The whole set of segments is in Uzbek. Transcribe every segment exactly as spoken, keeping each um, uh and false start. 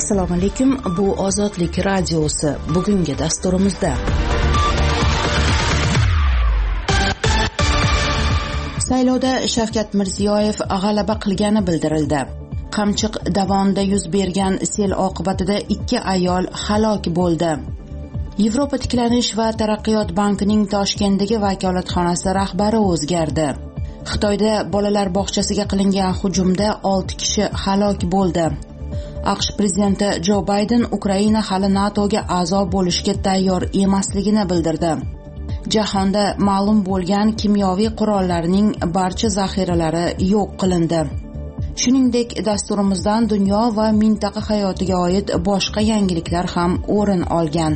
Assalomu alaykum. Bu Ozodlik radiosi. Bugungi dasturimizda saylovda Shavkat Mirziyoyev g'alaba qilgani bildirildi. Qamchiq dovonida yuz bergan sel oqibatida ikki ayol halok bo'ldi. Yevropa tiklanish va taraqqiyot bankining Toshkentdagi vakolatxonasi rahbari o'zgardi. Xitoyda bolalar bog'chasiga qilingan hujumda olti kishi halok bo'ldi. AQSh prezidenti Jo Bayden Ukraina hali NATOga a'zo bo'lishga tayyor emasligini bildirdi. Jahonda ma'lum bo'lgan kimyoviy qurollarning barcha zaxiralari yo'q qilindi. Shuningdek, dasturimizdan dunyo va mintaqa hayotiga oid boshqa yangiliklar ham o'rin olgan.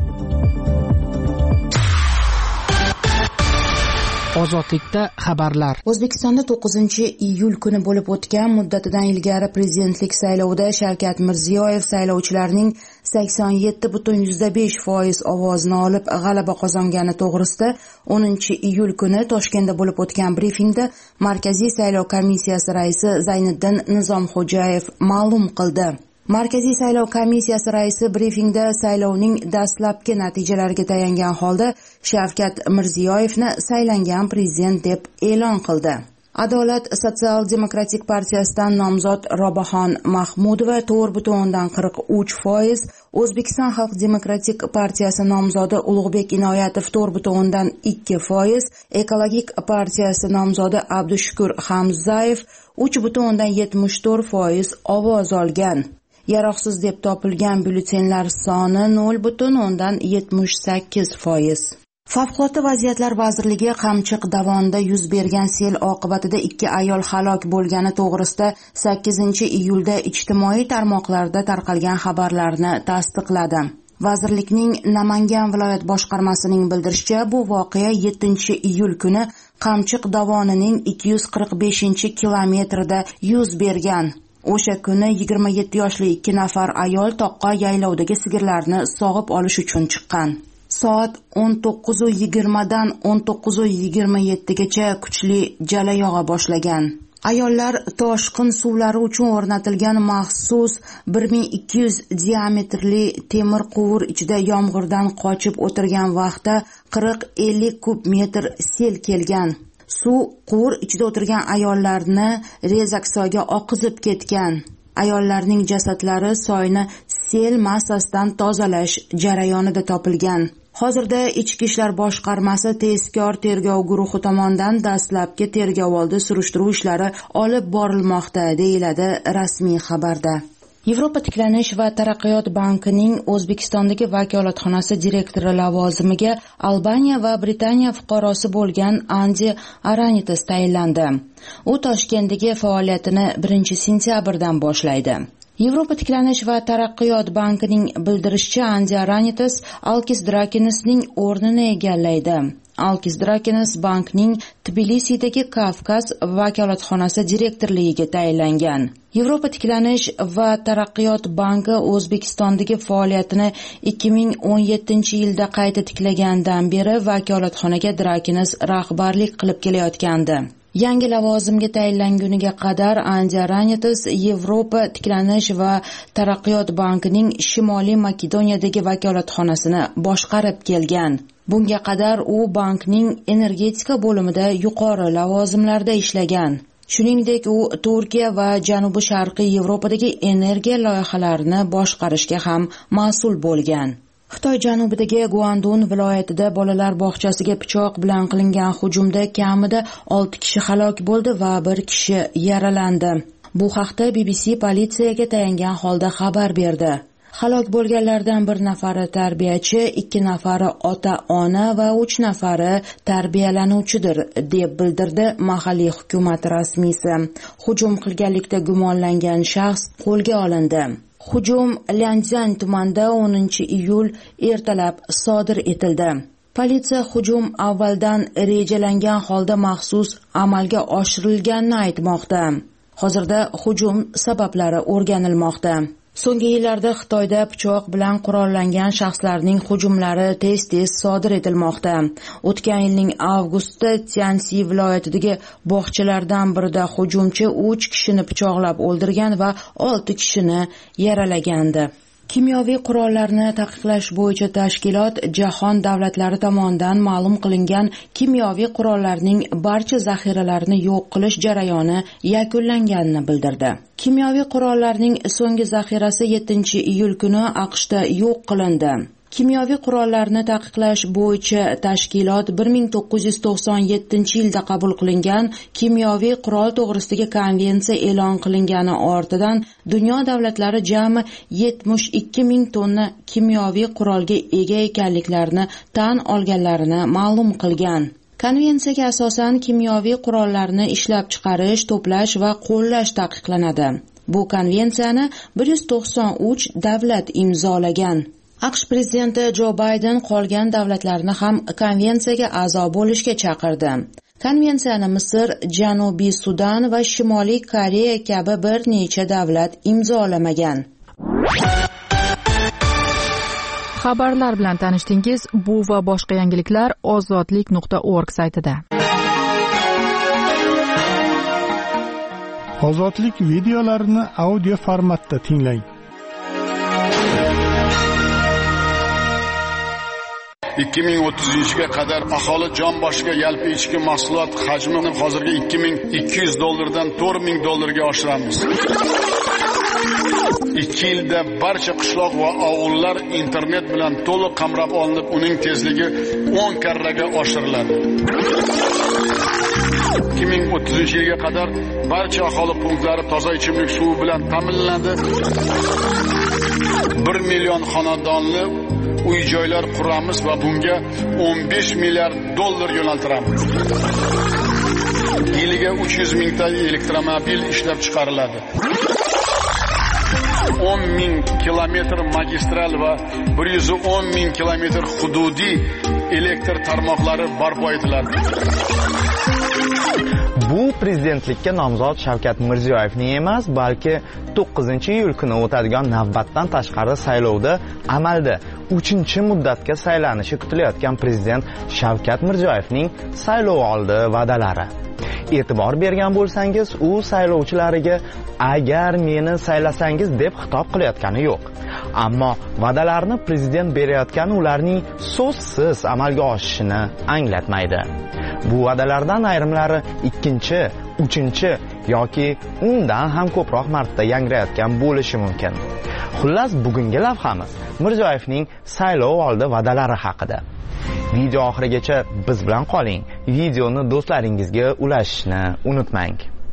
Ozodlikda xabarlar. O'zbekistonda to'qqizinchi iyul kuni bo'lib o'tgan muddatidan ilgari prezidentlik saylovida Shavkat Mirziyoyev saylovchilarning sakson yetti butun yuzda besh foiz ovozini olib g'alaba qozongani to'g'risida o'ninchi iyul kuni Toshkentda bo'lib o'tgan brifingda Markaziy saylov komissiyasi raisi Zayniddin Nizomxo'jayev ma'lum qildi. Markaziy saylov komissiyasi raisi brifingda saylovning dastlabki natijalariga tayangan holda Shavkat Mirziyoyevni saylangan prezident deb e'lon qildi. Adolat sotsial-demokratik partiyasidan nomzod Robaxon Mahmudova to'rt butun o'ndan qirq uch foiz, O'zbekiston xalq demokratik partiyasi nomzodi Ulug'bek Inoyatov to'rt butun o'ndan ikki foiz, Ekologik partiyasi nomzodi Abdushukur Hamzayev uch butun o'ndan yetmish to'rt foiz ovoz olgan. Yaroqsiz deb topilgan byulletenlar soni nol butun o'ndan yetmish sakkiz foiz. Favqulodda vaziyatlar vazirligi Qamchiq dovonida yuz bergan sel oqibatida ikki ayol halok bo'lgani to'g'risida sakkizinchi iyulda ijtimoiy tarmoqlarda tarqalgan xabarlarni tasdiqladi. Vazirlikning Namangan viloyat boshqarmasining bildirishicha, bu voqea yettinchi iyul kuni Qamchiq dovonining ikki yuz qirq beshinchi kilometrida yuz bergan. O'sha kuni yigirma yetti yoshli ikki nafar ayol toqqa yaylovdagi sigirlarni sog'ib olish uchun chiqqan. Soat o'n to'qqiz yigirma dan o'n to'qqiz yigirma yetti gacha kuchli jala yog'a boshlagan. Ayollar toshqin suvlari uchun o'rnatilgan maxsus bir ming ikki yuz diametrli temir quvur ichida yomg'irdan qochib o'tirgan vaqtda qirq ellik kub metr sel kelgan. Suv quvur ichida o'tirgan ayollarni Rezak soyga oqizib ketgan. Ayollarning jasadlari soyni sel massasidan tozalash jarayonida topilgan. Hozirda Ichki ishlar boshqarmasi tezkor tergov guruhi tomonidan dastlabki tergovoldi surishtiruv ishlari olib borilmoqda, deyiladi rasmiy xabarda. Yevropa tiklanish va taraqqiyot bankining O'zbekistondagi vakolatxonasi direktori lavozimiga Albaniya va Britaniya fuqarosi bo'lgan Andi Aranitis tayinlandi. U Toshkentdagi faoliyatini birinchi sentyabrdan boshlaydi. Yevropa tiklanish va taraqqiyot bankining bildirishicha, Andi Aranitis Alkis Drakinisning o'rnini egallaydi. Alkis Drakinis bankning Tbilisidagi Kavkaz vakolatxonasi direktorligiga tayinlangan. Yevropa tiklanish va taraqqiyot banki O'zbekistondagi faoliyatini ikki ming o'n yettinchi yilda qayta tiklagandan beri vakolatxonaga Drakinis rahbarlik qilib kelayotgandi. Yangi lavozimga tayinlanguniga qadar Andi Aranitis Yevropa tiklanish va taraqqiyot bankining Shimoliy Makedoniyadagi vakolatxonasini boshqarib kelgan. Bunga qadar u bankning energetika bo'limida yuqori lavozimlarda ishlagan. Shuningdek, u Turkiya va Janubi Sharqiy Yevropadagi energiya loyihalarini boshqarishga ham mas'ul bo'lgan. Xitoy janubidagi Guandun viloyatida bolalar bog'chasiga pichoq bilan qilingan hujumda kamida olti kishi halok bo'ldi va bir kishi yaralandi. Bu haqda B B C politsiyaga tayangan holda xabar berdi. Halok bo'lganlardan bir nafari tarbiyachi, ikki nafari ota-ona va uch nafari tarbiyalanuvchidir, deb bildirdi mahalliy hukumat rasmiysi. Hujum qilganlikda gumonlangan shaxs qo'lga olindi. Hujum Lyandzan tumanida o'ninchi iyul ertalab sodir etildi. Politsiya hujum avvaldan rejalangan holda maxsus amalga oshirilganini aytmoqda. Hozirda hujum sabablari o'rganilmoqda. So'nggi yillarda Xitoyda pichoq bilan qurollangan shaxslarning hujumlari tez-tez sodir etilmoqda. O'tgan yilning avgustida Tyansi viloyatidagi bog'chalardan birida hujumchi uch kishini pichoqlab o'ldirgan va olti kishini yaralagandi. Kimyoviy qurollarni taqiqlash bo'yicha tashkilot jahon davlatlari tomonidan ma'lum qilingan kimyoviy qurollarning barcha zaxiralarini yo'q qilish jarayoni yakunlanganini bildirdi. Kimyoviy qurollarning so'nggi zaxirasi yettinchi iyul kuni AQShda yo'q qilindi. Kimyoviy qurollarni taqiqlash bo'yicha tashkilot bir ming to'qqiz yuz to'qson yettinchi yilda qabul qilingan kimyoviy qurol to'g'risidagi konvensiya e'lon qilingani ortidan dunyo davlatlari jami yetmish ikki ming tonna kimyoviy qurolga ega ekanliklarini tan olganlarini ma'lum qilgan. Konvensiyaga asosan kimyoviy qurollarni ishlab chiqarish, to'plash va qo'llash taqiqlanadi. Bu konvensiyani bir yuz to'qson uch davlat imzolagan. AQSh prezidenti Jo Bayden qolgan davlatlarni ham konvensiyaga a'zo bo'lishga chaqirdi. Konvensiyani Misr, Janubiy Sudan va Shimoliy Koreya kabi bir necha davlat imzolamagan. Xabarlar bilan tanishdingiz. Bu va boshqa yangiliklar ozodlik nuqta org saytida. Ozodlik videolarini audio formatda tinglang. ikki ming o'ttizinchiga qadar aholi jon boshiga yalpi ichki mahsulot hajmini hozirgi ikki ming ikki yuz dollardan to'rt ming dollarga oshiramiz. ikki yilda barcha qishloq va ovullar internet bilan to'liq qamrab olinib, uning tezligi o'n karraga oshiriladi. ikki ming o'ttizinchi yilga qadar barcha aholi punktlari toza ichimlik suvi bilan ta'minlanadi. bir million xonadonli uy-joylar quramiz va bunga o'n besh milliard dollar yo'naltiramiz. Yiliga uch yuz mingta elektromobil ishlab chiqariladi. o'n ming kilometr magistral va bir yuz o'n ming kilometr hududiy elektr tarmoqlari barpo etiladi. Bu prezidentlikka nomzod Shavkat Mirziyoyevning emas, balki to'qqizinchi iyul kuni o'tadigan navbatdan tashqari saylovda amalda uchinchi muddatga saylanishi kutilayotgan prezident Shavkat Mirziyoyevning saylov oldi va'dalari. E'tibor bergan bo'lsangiz, u saylovchilariga agar meni saylasangiz deb xitob qilayotgani yo'q. Ammo va'dalarni prezident berayotgani ularning so'zsiz amalga oshishini anglatmaydi. Bu va'dalardan ayrimlari ikkinchi, uchinchi yoki undan ham ko'proq marta yangrayotgan bo'lishi mumkin. Xullas, bugungi lavhamiz Mirziyoyevning saylov oldi va'dalari haqida. Video oxirigacha biz bilan qoling. Videoni do'stlaringizga ulashishni unutmang.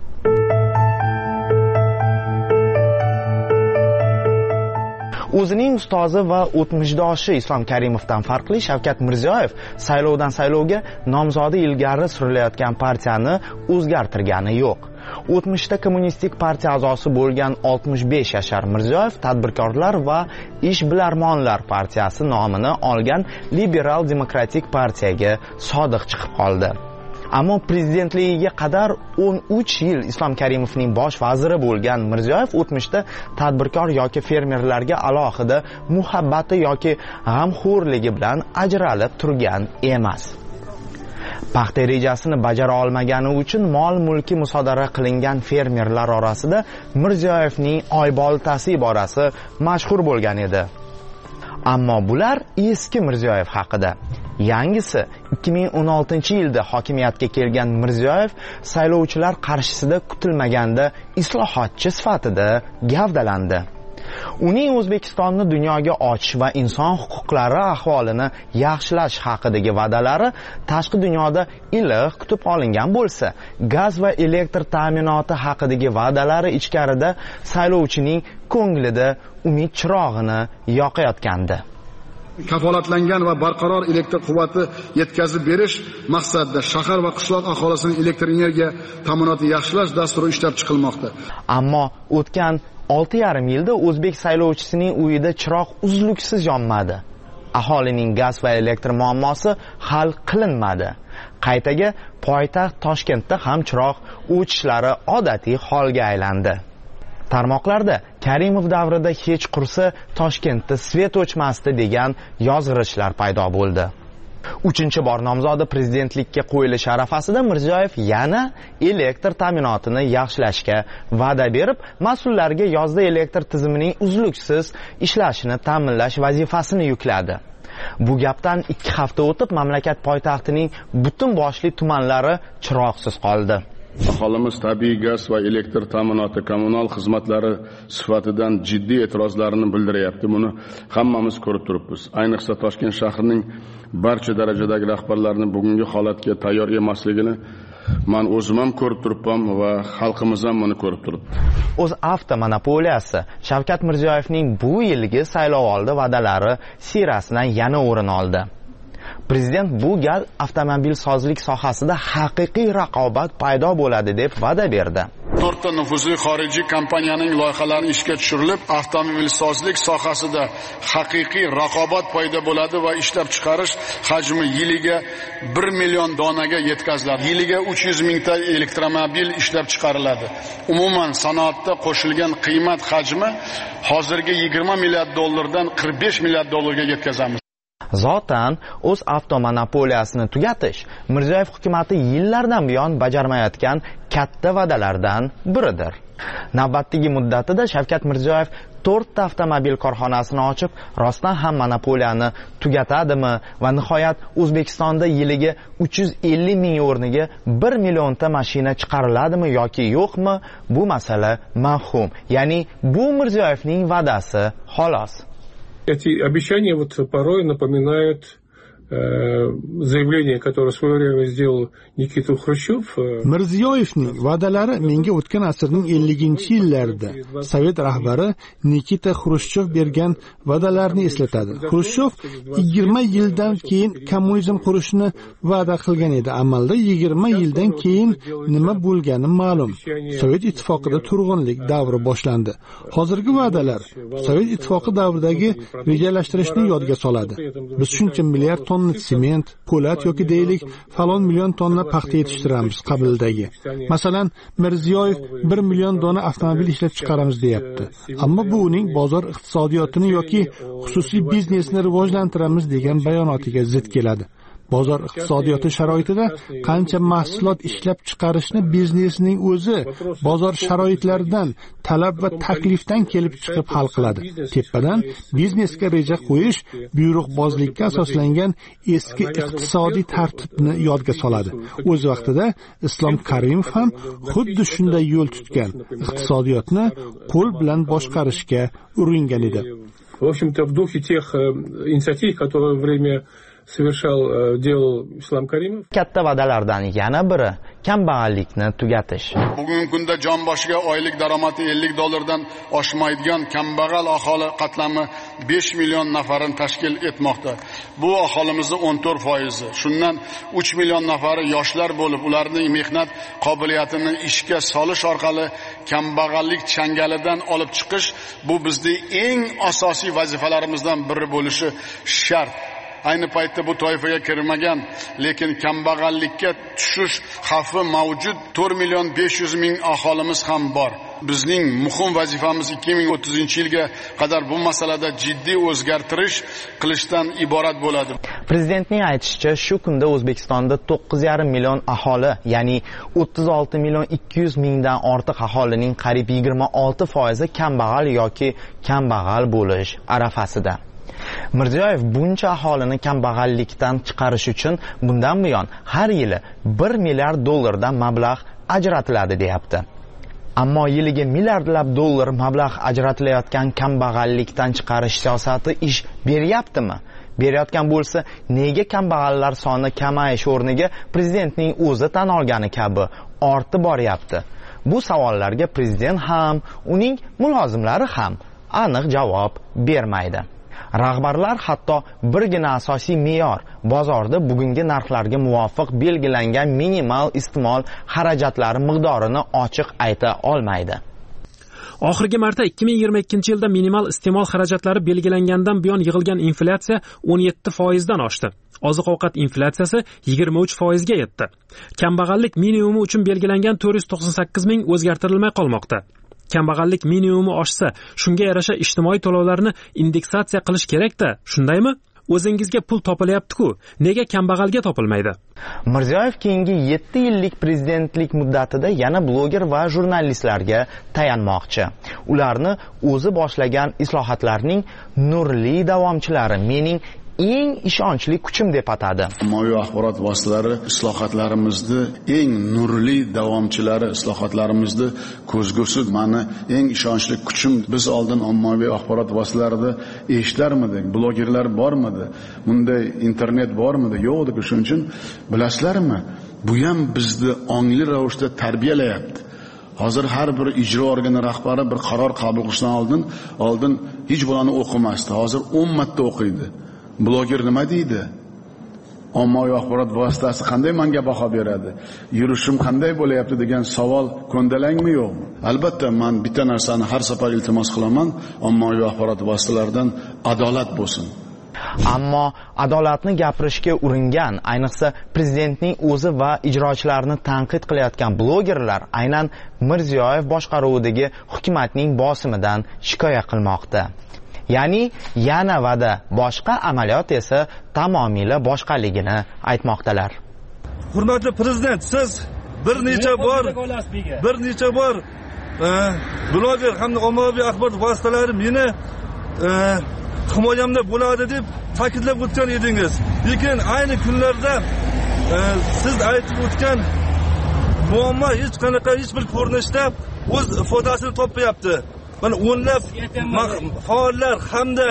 O'zining ustozi va o'tmishdoshi Islom Karimovdan farqli Shavkat Mirziyoyev saylovdan saylovga nomzodi ilgari surilayotgan partiyani o'zgartirgani yo'q. o'tmishda kommunistik partiya a'zosi bo'lgan oltmish besh yashar Mirziyoyev tadbirkorlar va ishbilarmonlar partiyasi nomini olgan liberal demokratik partiyaga sodiq chiqib qoldi. Ammo prezidentligiga qadar o'n uch yil Islom Karimovning bosh vaziri bo'lgan Mirziyoyev o'tmishda tadbirkor yoki fermerlarga alohida muhabbati yoki g'amxo'rligi bilan ajralib turgan emas. Paxta rejasini bajara olmagani uchun mol-mulki musodara qilingan fermerlar orasida Mirziyoyevning oyboltasi iborasi mashhur bo'lgan edi. Ammo bular eski Mirziyoyev haqida. Yangisi ikki ming o'n oltinchi yilda hokimiyatga kelgan Mirziyoyev saylovchilar qarshisida kutilmaganda islohotchi sifatida gavdalandi. Uning O'zbekistonni dunyoga ochish va inson huquqlari ahvolini yaxshilash haqidagi va'dalari tashqi dunyoda iliq kutib olingan bo'lsa, gaz va elektr ta'minoti haqidagi va'dalari ichkarida saylovchining ko'nglida umid chirog'ini yoqayotgandi. Kafolatlangan va barqaror elektr quvvati yetkazib berish maqsadida shahar va qishloq aholisining elektr energiya ta'minotini yaxshilash dasturi ishlab chiqilmoqda. Ammo o'tgan olti yarim yilda o'zbek saylovchisining uyida chiroq uzluksiz yonmadi. Aholining gaz va elektr muammosi hal qilinmadi. Qaytaga poytaxt Toshkentda ham chiroq o'chishlari odatiy holga aylandi. Tarmoqlarda Karimov davrida hech qursa Toshkentda svet o'chmasdi degan yozg'irishlar paydo bo'ldi. Uchinchi bor nomzodi prezidentlikka qo'yilishi arafasida Mirziyoyev yana elektr ta'minotini yaxshilashga va'da berib, mas'ullarga yozda elektr tizimining uzluksiz ishlashini ta'minlash vazifasini yukladi. Bu gapdan ikki hafta o'tib mamlakat poytaxtining butun boshli tumanlari chiroqsiz qoldi. Aholimiz tabiiy gaz va elektr ta'minoti kommunal xizmatlari sifatidan jiddiy e'tirozlarini bildiryapti. Buni hammamiz ko'rib turibmiz. Ayniqsa Toshkent shahrining barcha darajadagi rahbarlarining bugungi holatga tayyor emasligini men o'zim ham ko'rib turibman va xalqimiz ham buni ko'rib turibdi. O'zAvto monopoliyasi Shavkat Mirziyoyevning bu yilgi saylovoldi va'dalari sirasidan yana o'rin oldi. Prezident bu gal avtomobilsozlik sohasida haqiqiy raqobat paydo bo'ladi deb va'da berdi. to'rtta nufuzli xorijiy kompaniyaning loyihalari ishga tushirilib, avtomobilsozlik sohasida haqiqiy raqobat paydo bo'ladi va ishlab chiqarish hajmi yiliga bir million donaga yetkaziladi. Yiliga uch yuz mingta elektromobil ishlab chiqariladi. Umuman sanoatda qo'shilgan qiymat hajmi hozirgi yigirma milliard dollardan qirq besh milliard dollarga yetkazamiz. Zotan O'zAvto monopoliyasini tugatish Mirziyoyev hukumatı yillardan buyon bajarmayotgan katta va'dalardan biridir. Navbatdagi muddatida Shavkat Mirziyoyev to'rtta avtomobil korxonasini ochib, rostdan ham monopoliyani tugatadimi va nihoyat O'zbekistonda yiliga uch yuz ellik ming o'rniga bir millionta mashina chiqariladimi yoki yo'qmi, bu masala mavhum. Ya'ni bu Mirziyoyevning va'dasi xolos. Эти обещания вот порой напоминают э, заявление, которое в свое время сделал Никита Хрущев. Mirziyoyevning va'dalari menga o'tgan asrning elliginchi yillarida Sovet rahbari Nikita Xrushchev bergan va'dalarni eslatadi. Xrushchev yigirma yildan keyin kommunizm qurishni va'da qilgan edi. Amalda yigirma yildan keyin nima bo'lgani ma'lum. Sovet ittifoqida turg'unlik davri boshlandi. Hozirgi va'dalar Sovet ittifoqi davridagi rejalashtirishni yodga soladi. Biz shuncha milliard tonna sement, po'lat yoki deylik falon million tonna paxta yetishtiramiz qabildagi. Masalan, Mirziyoyev bir million dona avtomobil ishlab chiqaramiz deyapti. Ammo bu uning bozor iqtisodiyotini yoki xususiy biznesni rivojlantiramiz degan bayonotiga zid keladi. Bozor iqtisodiyoti sharoitida qancha mahsulot ishlab chiqarishni biznesning o'zi bozor sharoitlaridan, talab va taklifdan kelib chiqib hal qiladi. Tepadan biznesga reja qo'yish buyruqbozlikka asoslangan eski iqtisodiy tartibni yodga soladi. O'z vaqtida Islom Karimov ham xuddi shunday yo'l tutgan, iqtisodiyotni qo'l bilan boshqarishga uringan edi. В общем-то, в духе тех инициатив, которые во время совершал делал Islom Karimov. Katta va'dalardan yana biri kambag'allikni tugatish. Bugungi kunda jon boshiga oylik daromadi ellik dollardan oshmaydigan kambag'al aholi qatlami besh million nafarni tashkil etmoqda. Bu aholimizning o'n to'rt foizi. Shundan uch million nafari yoshlar bo'lib, ularning mehnat qobiliyatini ishga solish orqali kambag'allik changalidan olib chiqish bu bizning eng asosiy vazifalarimizdan biri bo'lishi shart. Ayni paytda bu toifaga kirmagan, lekin kambag'allikka tushish xavfi mavjud to'rt million besh yuz ming aholimiz ham bor. Bizning muhim vazifamiz ikki ming o'ttizinchi yilga qadar bu masalada jiddiy o'zgartirish qilishdan iborat bo'ladi. Prezidentning aytishicha, shu kunda O'zbekistonda to'qqiz yarim million aholi, ya'ni o'ttiz olti million ikki yuz mingdan ortiq aholining qariyb yigirma olti foizi kambag'al yoki kambag'al bo'lish arafasida. Mirziyoyev buncha aholini kambag'allikdan chiqarish uchun bundan buyon har yili bir milliard dollardan mablag' ajratiladi deyapti. Ammo yiliga milliardlab dollar mablag' ajratilayotgan kambag'allikdan chiqarish siyosati ish beryaptimi? Berayotgan bo'lsa, nega kambag'allar soni kamayish o'rniga prezidentning o'zi tan olgani kabi ortib boryapti? Bu savollarga prezident ham, uning mulozimlari ham aniq javob bermaydi. Rahbarlar hatto birgina asosiy me'yor, bozorda bugungi narxlarga muvofiq belgilangan minimal iste'mol xarajatlari miqdorini ochiq ayta olmaydi. Oxirgi marta ikki ming yigirma ikkinchi yilda minimal iste'mol xarajatlari belgilangandan buyon yig'ilgan inflyatsiya o'n yetti foizdan oshdi. Oziq-ovqat inflyatsiyasi yigirma uch foizga yetdi. Kambag'allik minimumi uchun belgilangan to'rt yuz to'qson sakkiz ming o'zgartirilmay qolmoqda. kambag'allik minimumi oshsa, shunga yarasha ijtimoiy to'lovlarni indeksatsiya qilish kerak-da, shundaymi? O'zingizga pul topilyapti-ku, nega kambag'alga topilmaydi? Mirziyoyev keyingi yetti yillik prezidentlik muddatida yana bloger va jurnalistlarga tayanmoqchi. Ularni o'zi boshlagan islohotlarning nurli davomchilari, mening eng ishonchli kuchim deb atadi. Ommaviy axborot vositalari islohotlarimizni eng nurli davomchilari, islohotlarimizni ko'zgusi, mani eng ishonchli kuchim. Biz oldin ommaviy axborot vositalarida eshitlarmidik, blogerlar bormidi, bunday internet bormidi, yo'q edi. Shuning uchun bilasizlarmi, bu ham bizni ongli ravishda tarbiyalayapti. Hozir har bir ijro organi rahbari bir qaror qabul qilishdan oldin oldin hech bo'lani o'qimasdi. Hozir o'n marta o'qiydi. Bloger nima deydi? Ommaviy axborot vositasi qanday menga baho beradi? Yurishim qanday bo'layapti degan savol ko'ndalangmi yo'qmi? Albatta, men bitta narsani har safar iltimos qilaman, ommaviy axborot vositalaridan adolat bo'lsin. Ammo adolatni gapirishga uringan, ayniqsa prezidentning o'zi va ijrochilarini tanqid qilayotgan blogerlar aynan Mirziyoyev boshqaruvidagi hukumatning bosimidan shikoyat qilmoqda. Ya'ni yana va'da boshqa, amaliyot esa tamomila boshqaligini aytmoqdalar. Hurmatli prezident, siz bir necha bor bir necha bor bloger hamda ommaviy axborot vositalari meni himoyamda bo'ladi deb ta'kidlab o'tgan edingiz. Lekin ayni kunlarda siz aytib o'tgan muammo hech qanaqa hech bir ko'rinishda o'z ifodasini topmayapti. Mana o'nlab faollar hamda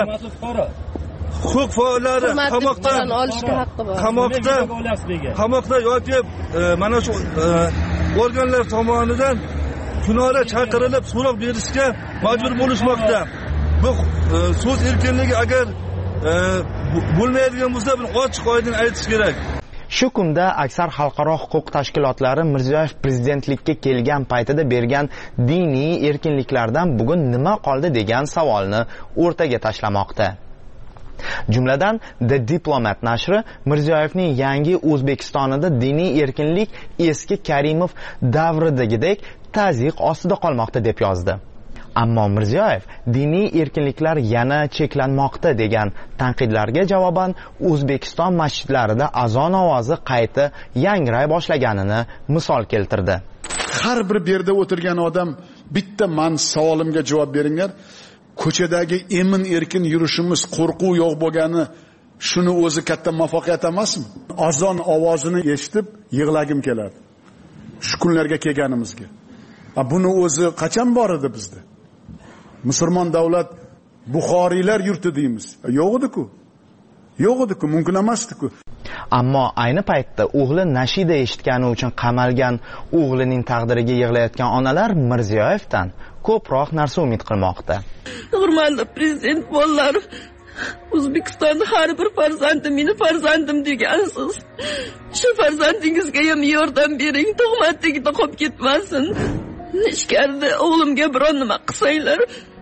huquq faollari qamoqda qamoqda qamoqda yoki mana shu organlar tomonidan kunora chaqirilib so'roq berishga majbur bo'lishmoqda. Bu so'z erkinligi agar bo'lmaydigan bo'lsa, buni ochiq oydin aytish kerak. Shu kunda aksar xalqaro huquq tashkilotlari Mirziyoyev prezidentlikka kelgan paytida bergan diniy erkinliklardan bugun nima qoldi degan savolni o'rtaga tashlamoqda. Jumladan The Diplomat nashri Mirziyoyevning yangi O'zbekistonida diniy erkinlik eski Karimov davridagidek tazyiq ostida qolmoqda deb yozdi. Ammo Mirziyoyev diniy erkinliklar yana cheklanmoqda degan tanqidlarga javoban O'zbekiston masjidlarida azon ovozi qayta yangray boshlaganini misol keltirdi. Har bir yerda o'tirgan odam bitta men savolimga javob beringlar. Ko'chadagi emin erkin yurishimiz qo'rquv yo'q bo'lgani shuni o'zi katta muvaffaqiyat emasmi? Azon ovozini eshitib yig'lagim keladi. Shu kunlarga kelganimizga. Buni o'zi qachon bor edi bizda? Musulmon davlat Buxoriylar yurti deymiz. Yo'q edi-ku. Yo'q edi-ku, mumkin emasdi-ku. Ammo ayni paytda o'g'li nashida eshitgani uchun qamalgan o'g'lining taqdiriga yig'layotgan onalar Mirziyoyevdan ko'proq narsa umid qilmoqda. Hurmatli prezident bolalar, O'zbekistonda har bir farzandim meni farzandim degansiz. Shu farzandingizga ham yordam bering, tuhmatligida qolib ketmasin. Ichkarida o'g'limga biron nima qilsanglar,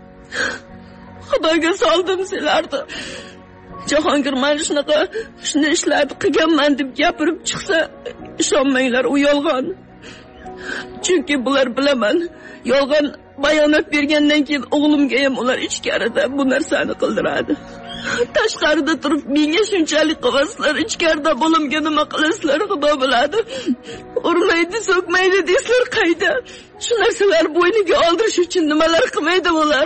Xudoga soldim sizlarni. Jahongir mana shunaqa shuni ishlarni qilganman deb gapirib chiqsa, ishonmanglar, u yolg'on. Chunki bular bilaman, yolg'on bayonot bergandan keyin o'g'limga ham ular ichkarida bu narsani qildiradi. Tashqarida turib menga shunchalik qilmaslar, ichkarida bo'limga nima qilasizlar, Xudo biladi. Urmaydi, so'kmaydi deysizlar qayda? Shu narsalar bo'yniga oldirish uchun nimalar qilmaydi ular?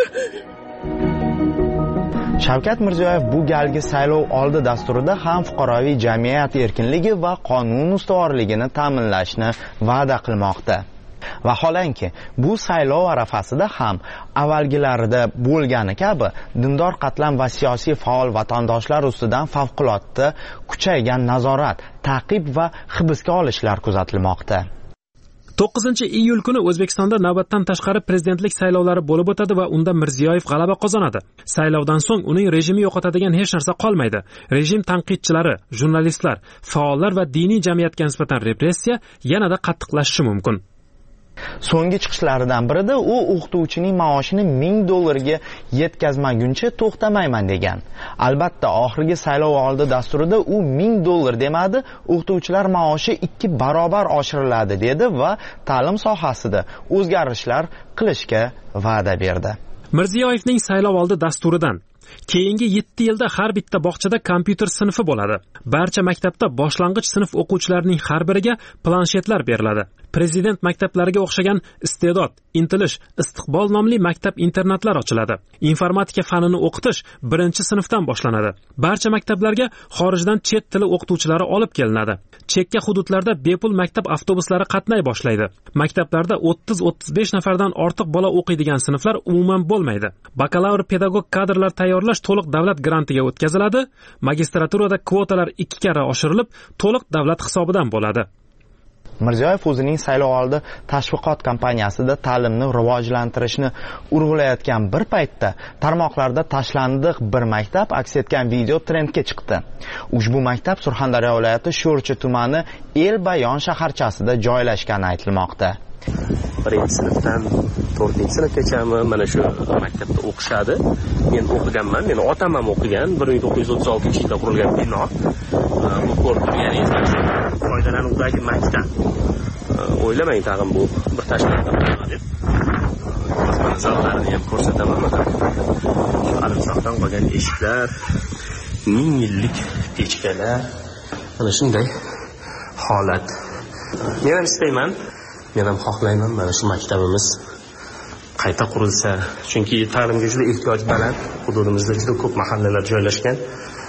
Shavkat Mirziyoyev bu galgi saylov oldi dasturida ham fuqaroviy jamiyat erkinligi va qonun ustuvorligini ta'minlashni va'da qilmoqda. Vaholanki, bu saylov arafasida ham avvalgilarida bo'lgani kabi dindor qatlam va siyosiy faol vatandoshlar ustidan favqulodda kuchaygan nazorat, ta'qib va hibsga olishlar kuzatilmoqda. to'qqizinchi iyul kuni O'zbekistonda navbatdan tashqari prezidentlik saylovlari bo'lib o'tadi va unda Mirziyoyev g'alaba qozonadi. Saylovdan so'ng uning rejimi yo'qotadigan hech narsa qolmaydi. Rejim tanqidchilari, jurnalistlar, faollar va diniy jamiyatga nisbatan repressiya yanada qattiqlashishi mumkin. So'nggi chiqishlaridan birida u o'qituvchining maoshini ming dollarga yetkazmaguncha to'xtamayman degan. Albatta, oxirgi saylov oldi dasturida u ming dollar demadi, o'qituvchilar maoshi ikki barobar oshiriladi dedi va ta'lim sohasida o'zgarishlar qilishga va'da berdi. Mirziyoyevning saylov oldi dasturidan keyingi yetti yilda har bitta bog'chada kompyuter sinfi bo'ladi. Barcha maktabda boshlang'ich sinf o'quvchilarining har biriga planshetlar beriladi. Prezident maktablariga o'xshagan Iste'dod, Intilish, Istiqbol nomli maktab-internatlar ochiladi. Informatika fanini o'qitish birinchi sinfdan boshlanadi. Barcha maktablarga xorijdan chet tili o'qituvchilari olib kelinadi. Chekka hududlarda bepul maktab avtobuslari qatnay boshlaydi. Maktablarda o'ttiz o'ttiz besh nafardan ortiq bola o'qiydigan sinflar umuman bo'lmaydi. Bakalavr pedagog kadrlar tayyorlash to'liq davlat grantiga o'tkaziladi. Magistraturada kvotalar ikki karra oshirilib, to'liq davlat hisobidan bo'ladi. Mirziyoyev o'zining saylovoldi tashviqot kampaniyasida ta'limni rivojlantirishni urg'ulayotgan bir paytda tarmoqlarda tashlandiq bir maktab aks etgan video trendga chiqdi. Ushbu maktab Surxondaryo viloyati Sho'rchi tumani Elbayon shaharchasida joylashgani aytilmoqda. birinchi sinfdan to'rtinchi sinfgacha mana shu maktabda o'qishadi. Men o'qiganman, meni otam ham o'qigan. bir ming to'qqiz yuz o'ttiz oltinchi yilda qurilgan bino. Bu ko'rib turganingiz foydalanuvdagi maktab. O'ylamang tag'in bu bir tashlandiq bino deb. Mana zallarni ham ko'rsataman. Alimsoqdan qolgan eshiklar, ming yillik pechkalar, mana shunday holat. Men ham istayman, men ham xohlayman mana shu maktabimiz qayta qurilsa, chunki ta'limga juda ehtiyoj baland. Hududimizda juda ko'p mahallalar joylashgan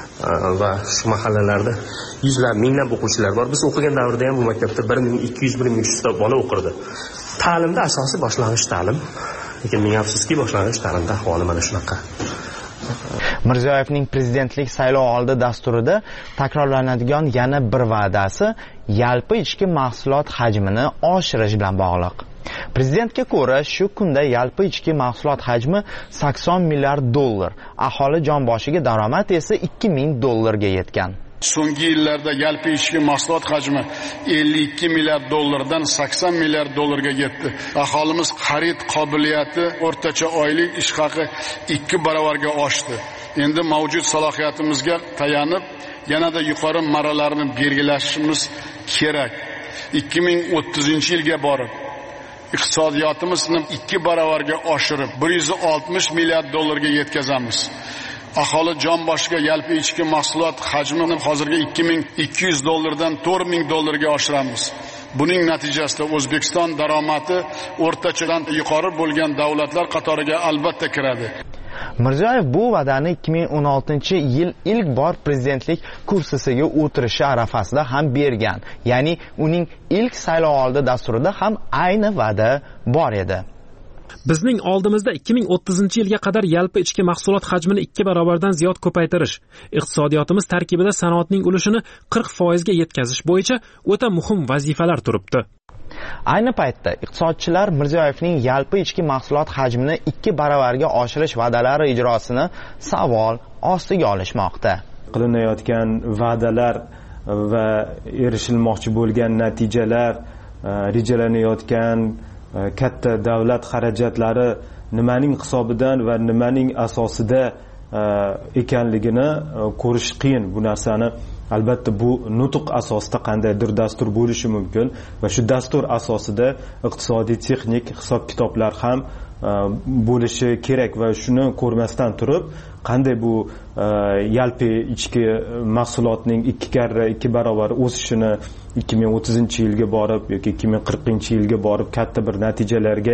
va shu mahallalarda yuzlab, minglab o'quvchilar bor. Biz o'qigan davrda ham bu maktabda bir ming ikki yuz bir ming uch yuz ta bola o'qirdi. Ta'limda asosiy boshlang'ich ta'lim, lekin ming afsuski boshlang'ich ta'limda ahvoli mana shunaqa. Mirziyoyevning prezidentlik saylov oldi dasturida takrorlanadigan yana bir va'dasi yalpi ichki mahsulot hajmini oshirish bilan bog'liq. Prezidentga ko'ra, shu kunda yalpi ichki mahsulot hajmi sakson milliard dollar, aholi jon boshiga daromad esa ikki ming dollarga yetgan. So'nggi yillarda yalpi ichki mahsulot hajmi ellik ikki milliard dollardan sakson milliard dollarga yetdi. Aholimiz xarid qobiliyati, o'rtacha oylik ish haqi ikki barobarga oshdi. Endi mavjud salohiyatimizga tayanib, yanada yuqori marralarni belgilashimiz kerak. ikki ming o'ttizinchi yilga borib iqtisodiyotimizni ikki barobarga oshirib bir yuz oltmish milliard dollarga yetkazamiz. Aholi jon boshiga yalpi ichki mahsulot hajmini hozirgi ikki ming ikki yuz dollardan to'rt ming dollarga oshiramiz. Buning natijasida O'zbekiston daromadi o'rtachadan yuqori bo'lgan davlatlar qatoriga albatta kiradi. Mirziyoyev bu va'dani ikki ming o'n oltinchi yil ilk bor prezidentlik kursisiga o'tirishi arafasida ham bergan. Ya'ni uning ilk saylovoldi dasturida ham ayni va'da bor edi. Bizning oldimizda ikki ming o'ttizinchi yilga qadar yalpi ichki mahsulot hajmini ikki barobardan ziyod ko'paytirish, iqtisodiyotimiz tarkibida sanoatning ulushini qirq foiz ga yetkazish bo'yicha o'ta muhim vazifalar turibdi. Ayni paytda iqtisodchilar Mirziyoyevning yalpi ichki mahsulot hajmini ikki barobarga oshirish va'dalari ijrosini savol ostiga olishmoqda. Qilinayotgan va'dalar va erishilmoqchi bo'lgan natijalar, rejalanayotgan katta davlat xarajatlari nimaning hisobidan va nimaning asosida ekanligini ko'rish qiyin. Bu narsani albatta bu nutq asosida qandaydir dastur bo'lishi mumkin va shu dastur asosida iqtisodiy texnik hisob-kitoblar ham bo'lishi kerak va shuni ko'rmasdan turib qanday bu yalpi ichki mahsulotning ikki karra ikki barobar o'sishini ikki ming o'ttizinchi yilga borib yoki ikki ming qirqinchi yilga borib katta bir natijalarga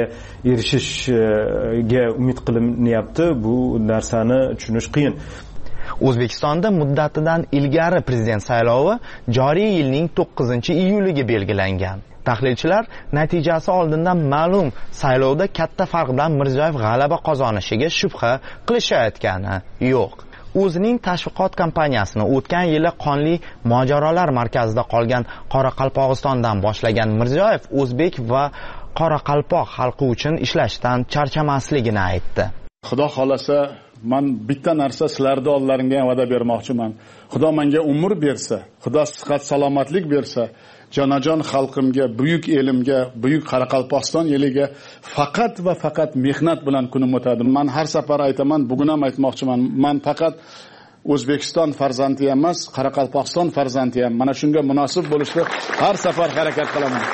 erishishga umid qilinyapti, bu narsani tushunish qiyin. O'zbekistonda muddatidan ilgari prezident saylovi joriy yilning to'qqizinchi iyuliga belgilangan. Tahlilchilar natijasi oldindan ma'lum saylovda katta farq bilan Mirziyoyev g'alaba qozonishiga shubha qilishayotgani yo'q. O'zining tashviqot kampaniyasini o'tgan yili qonli mojarolar markazida qolgan Qoraqalpog'istondan boshlagan Mirziyoyev o'zbek va qoraqalpoq xalqi uchun ishlashdan charchamasligini aytdi. Xudo xolasa, men bitta narsa sizlarning oldlaringga va'da bermoqchiman. Xudo menga umr bersa, Xudo sihat salomatlik bersa, jonajon xalqimga, buyuk elimga, buyuk Qoraqalpog'iston eliga faqat va faqat mehnat bilan kunim o'tadi. Men har safar aytaman, bugun ham aytmoqchiman. Men faqat O'zbekiston farzandi emas, Qoraqalpog'iston farzandi ham. Mana shunga munosib bo'lishga har safar harakat qilaman.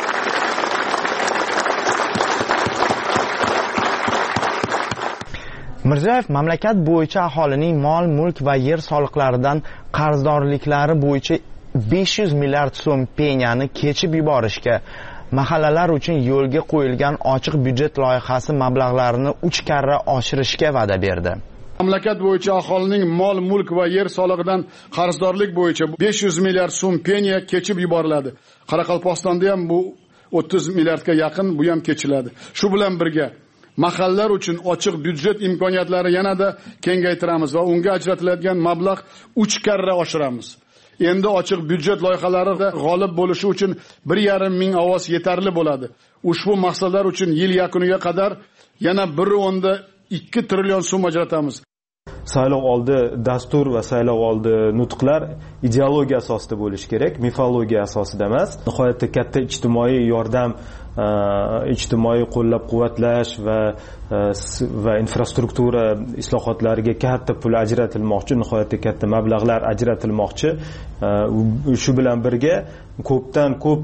Mirziyoyev mamlakat bo'yicha aholining mol, mulk va yer soliqlaridan qarzdorliklari bo'yicha besh yuz milliard so'm penyani kechib yuborishga, mahallalar uchun yo'lga qo'yilgan ochiq byudjet loyihasi mablag'larini uch karra oshirishga va'da berdi. Mamlakat bo'yicha aholining mol, mulk va yer solig'idan qarzdorlik bo'yicha besh yuz milliard so'm penya kechib yuboriladi. Qoraqalpog'istonda ham bu o'ttiz milliardga yaqin bu ham kechiladi. Shu bilan birga mahallalar uchun ochiq byudjet imkoniyatlari yanada kengaytiramiz va unga ajratiladigan mablag' uch karra oshiramiz. Endi ochiq byudjet loyihalarida g'olib bo'lishi uchun bir yarim ming ovoz yetarli bo'ladi. Ushbu maqsadlar uchun yil yakuniga qadar yana bir o'nda ikki trillion so'm ajratamiz. Saylov oldi dastur va saylov oldi nutqlar ideologiya asosida bo'lishi kerak, mifologiya asosida emas. Nihoyatda katta ijtimoiy yordam, ijtimoiy qo'llab-quvvatlash va va infrastruktura islohotlariga katta pul ajratilmoqchi, nihoyatda katta mablag'lar ajratilmoqchi. Shu bilan birga ko'pdan ko'p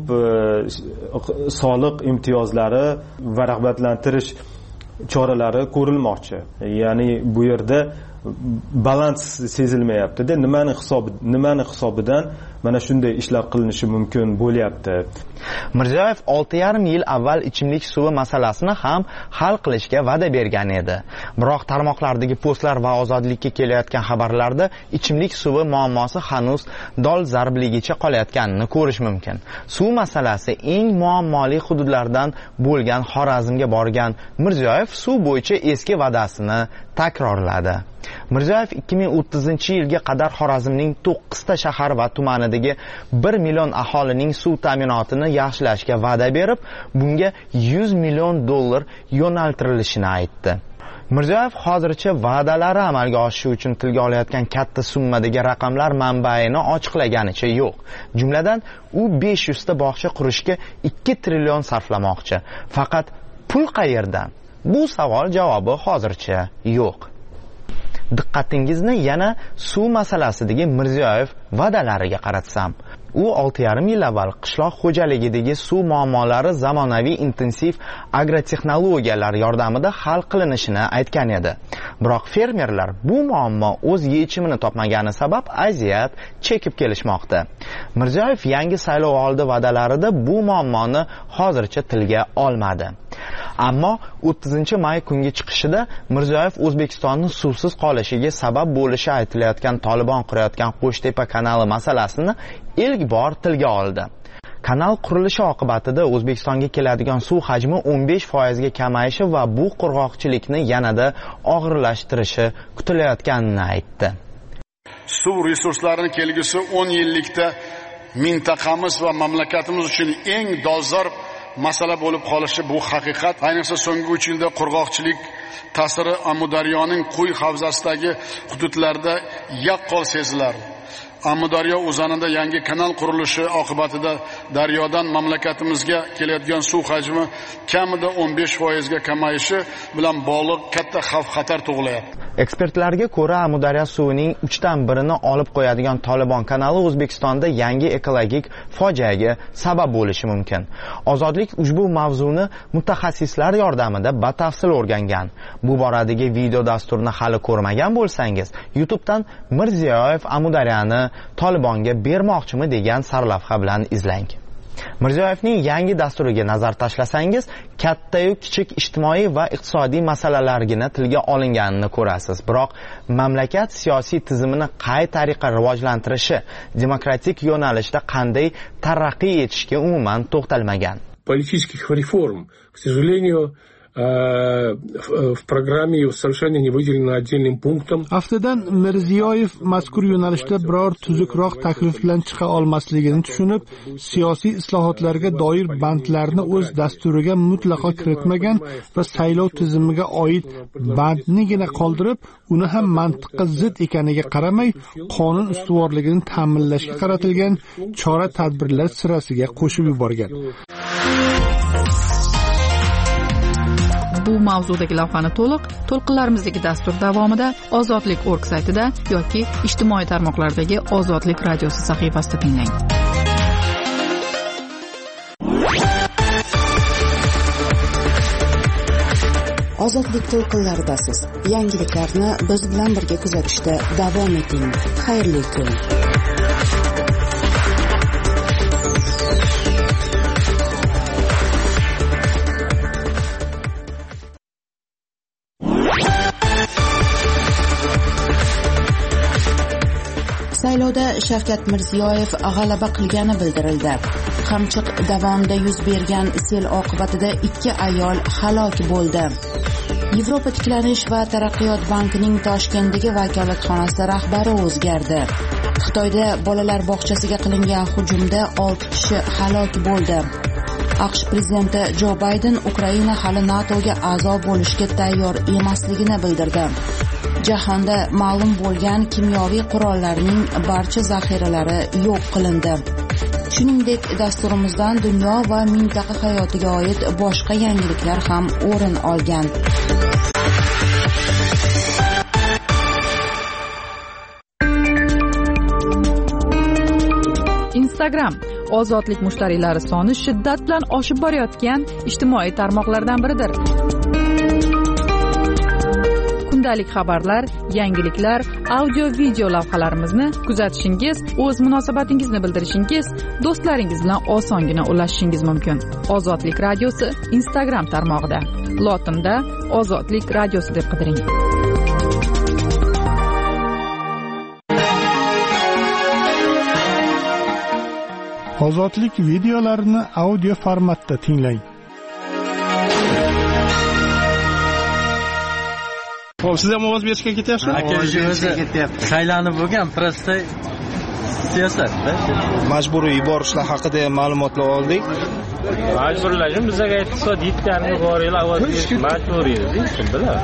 soliq imtiyozlari va rag'batlantirish choralari ko'rilmoqchi. Ya'ni bu yerda balans sezilmayapti-da. Nimani hisobi, nimani hisobidan mana shunday ishlar qilinishi mumkin bo'lyapti. Mirziyoyev olti yarim yil avval ichimlik suvi masalasini ham hal qilishga va'da bergan edi. Biroq tarmoqlardagi postlar va ozodlikka kelayotgan xabarlarda ichimlik suvi muammosi hanuz dolzarbligicha qolayotganini ko'rish mumkin. Suv masalasi eng muammoli hududlardan bo'lgan Xorazmga borgan Mirziyoyev suv bo'yicha eski va'dasini takrorladi. Mirziyoyev ikki ming o'ttizinchi yilga qadar Xorazmning to'qqizta shahar va tumanidagi bir million aholining suv ta'minotini yaxshilashga va'da berib, bunga yuz million dollar yo'naltirilishini aytdi. Mirziyoyev hozircha va'dalari amalga oshishi uchun tilga olayotgan katta summadagi raqamlar manbaini ochiqlaganicha yo'q. Jumladan, u besh yuz ta bog'cha qurishga ikki trillion sarflamoqchi. Faqat pul qayerdan? Bu savol javobi hozircha yo'q. Diqqatingizni yana suv masalasidagi Mirziyoyev va'dalariga qaratsam, u olti yarim yil avval qishloq xo'jaligidagi suv muammolari zamonaviy intensiv agrotexnologiyalar yordamida hal qilinishini aytgan edi. Biroq fermerlar bu muammo o'z yechimini topmagani sabab aziyat chekib kelishmoqda. Mirziyoyev yangi saylov oldi va'dalarida bu muammoni hozircha tilga olmadi. Ammo o'ttizinchi may kungi chiqishida Mirziyoyev O'zbekistonning suvsiz qolishiga sabab bo'lishi aytilayotgan Tolibon qurayotgan Qo'shtepa kanali masalasini ilk bor tilga oldi. Kanal qurilishi oqibatida O'zbekistonga keladigan suv hajmi o'n besh foiz ga kamayishi va bu qurg'oqchilikni yanada og'irlashtirishi kutilayotganini aytdi. Suv resurslarini kelgusi o'n yillikda mintaqamiz va mamlakatimiz uchun eng dolzarb masala bo'lib qolishi bu haqiqat. Ayniqsa so'nggi uch yilda qurg'oqchilik ta'siri Amudaryoning Qo'y havzasidagi hududlarda yaqqol sezilardi. Amudaryo o'zanida yangi kanal qurilishi oqibatida daryodan mamlakatimizga kelayotgan suv hajmi kamida o'n besh foiz ga kamayishi bilan bog'liq katta xavf-xatar tug'ilyapti. Ekspertlarga ko'ra, Amudaryo suvining uchdan birini olib qo'yadigan Tolibon kanali O'zbekistonda yangi ekologik fojiaga sabab bo'lishi mumkin. Ozodlik ushbu mavzuni mutaxassislar yordamida batafsil o'rgangan. Bu boradagi video dasturni hali ko'rmagan bo'lsangiz, YouTube'dan Mirziyoyev Amudaryoni Tolibonga bermoqchimi degan sarlavha bilan izlang. Mirziyoyevning yangi dasturiga nazar tashlasangiz, katta-yu kichik ijtimoiy va iqtisodiy masalalargina tilga olinganini ko'rasiz. Biroq mamlakat siyosiy tizimini qay tariqa rivojlantirishi, demokratik yo'nalishda qanday taraqqiy etishga umuman to'xtalmagan. Политических реформ, к сожалению, в программе совершенно не выделено отдельным пунктом. Aftidan Mirziyoyev mazkur yo'nalishda biror tuzukroq taklif bilan chiqa olmasligini tushunib, siyosiy islohotlarga doir bandlarni o'z dasturiga mutlaqo kiritmagan va saylov tizimiga oid bandnigina qoldirib, uni ham mantiqqa zid ekaniga qaramay, qonun ustuvorligini ta'minlashga qaratilgan chora-tadbirlar sirasiga qo'shib yuborgan. Bu mavzudagi lavhani to'liq to'lqinlarimizdagi dastur davomida ozodlik точка org saytida yoki ijtimoiy tarmoqlardagi Ozodlik radiosi sahifasida tinglang. Ozodlik to'lqinlaridasiz. Yangiliklarni biz bilan birga kuzatishda davom eting. Xayrli kun. Saylovda Shavkat Mirziyoyev g'alaba qilgani bildirildi. Qamchiq davomida yuz bergan sel oqibatida ikki ayol halok bo'ldi. Yevropa tiklanish va taraqqiyot bankining Toshkentdagi vakolatxonasi rahbari o'zgardi. Xitoyda bolalar bog'chasiga qilingan hujumda olti kishi halok bo'ldi. AQSh prezidenti Jo Bayden Ukraina hali NATOga a'zo bo'lishga tayyor emasligini bildirdi. Jahonda ma'lum bo'lgan kimyoviy qurollarning barcha zaxiralari yo'q qilindi. Shuningdek, dasturimizdan dunyo va mintaqa hayotiga oid boshqa yangiliklar ham o'rin olgan. Instagram ozodlik mushtariylari soni shiddat bilan oshib borayotgan ijtimoiy tarmoqlardan biridir. Kundalik xabarlar, yangiliklar, audio-video lavhalarimizni kuzatishingiz, o'z munosabatingizni bildirishingiz, do'stlaringiz bilan osongina ulashishingiz mumkin. Ozodlik radiosi Instagram tarmog'ida. Lotinda Ozodlik radiosi deb qidiring. Ozodlik videolarini audio formatda tinglang. Xo'p, siz ham ovoz berishga ketyapsizmi? Ketyapti, ketyapti. Saylanib bo'lgan prosta siyosatda. Majburiy yuborishlar haqida ham ma'lumotlar oldik. Majburlashim bizga iqtisod yetganiga boringlar, ovoz berish majburiy edi, kim biladi.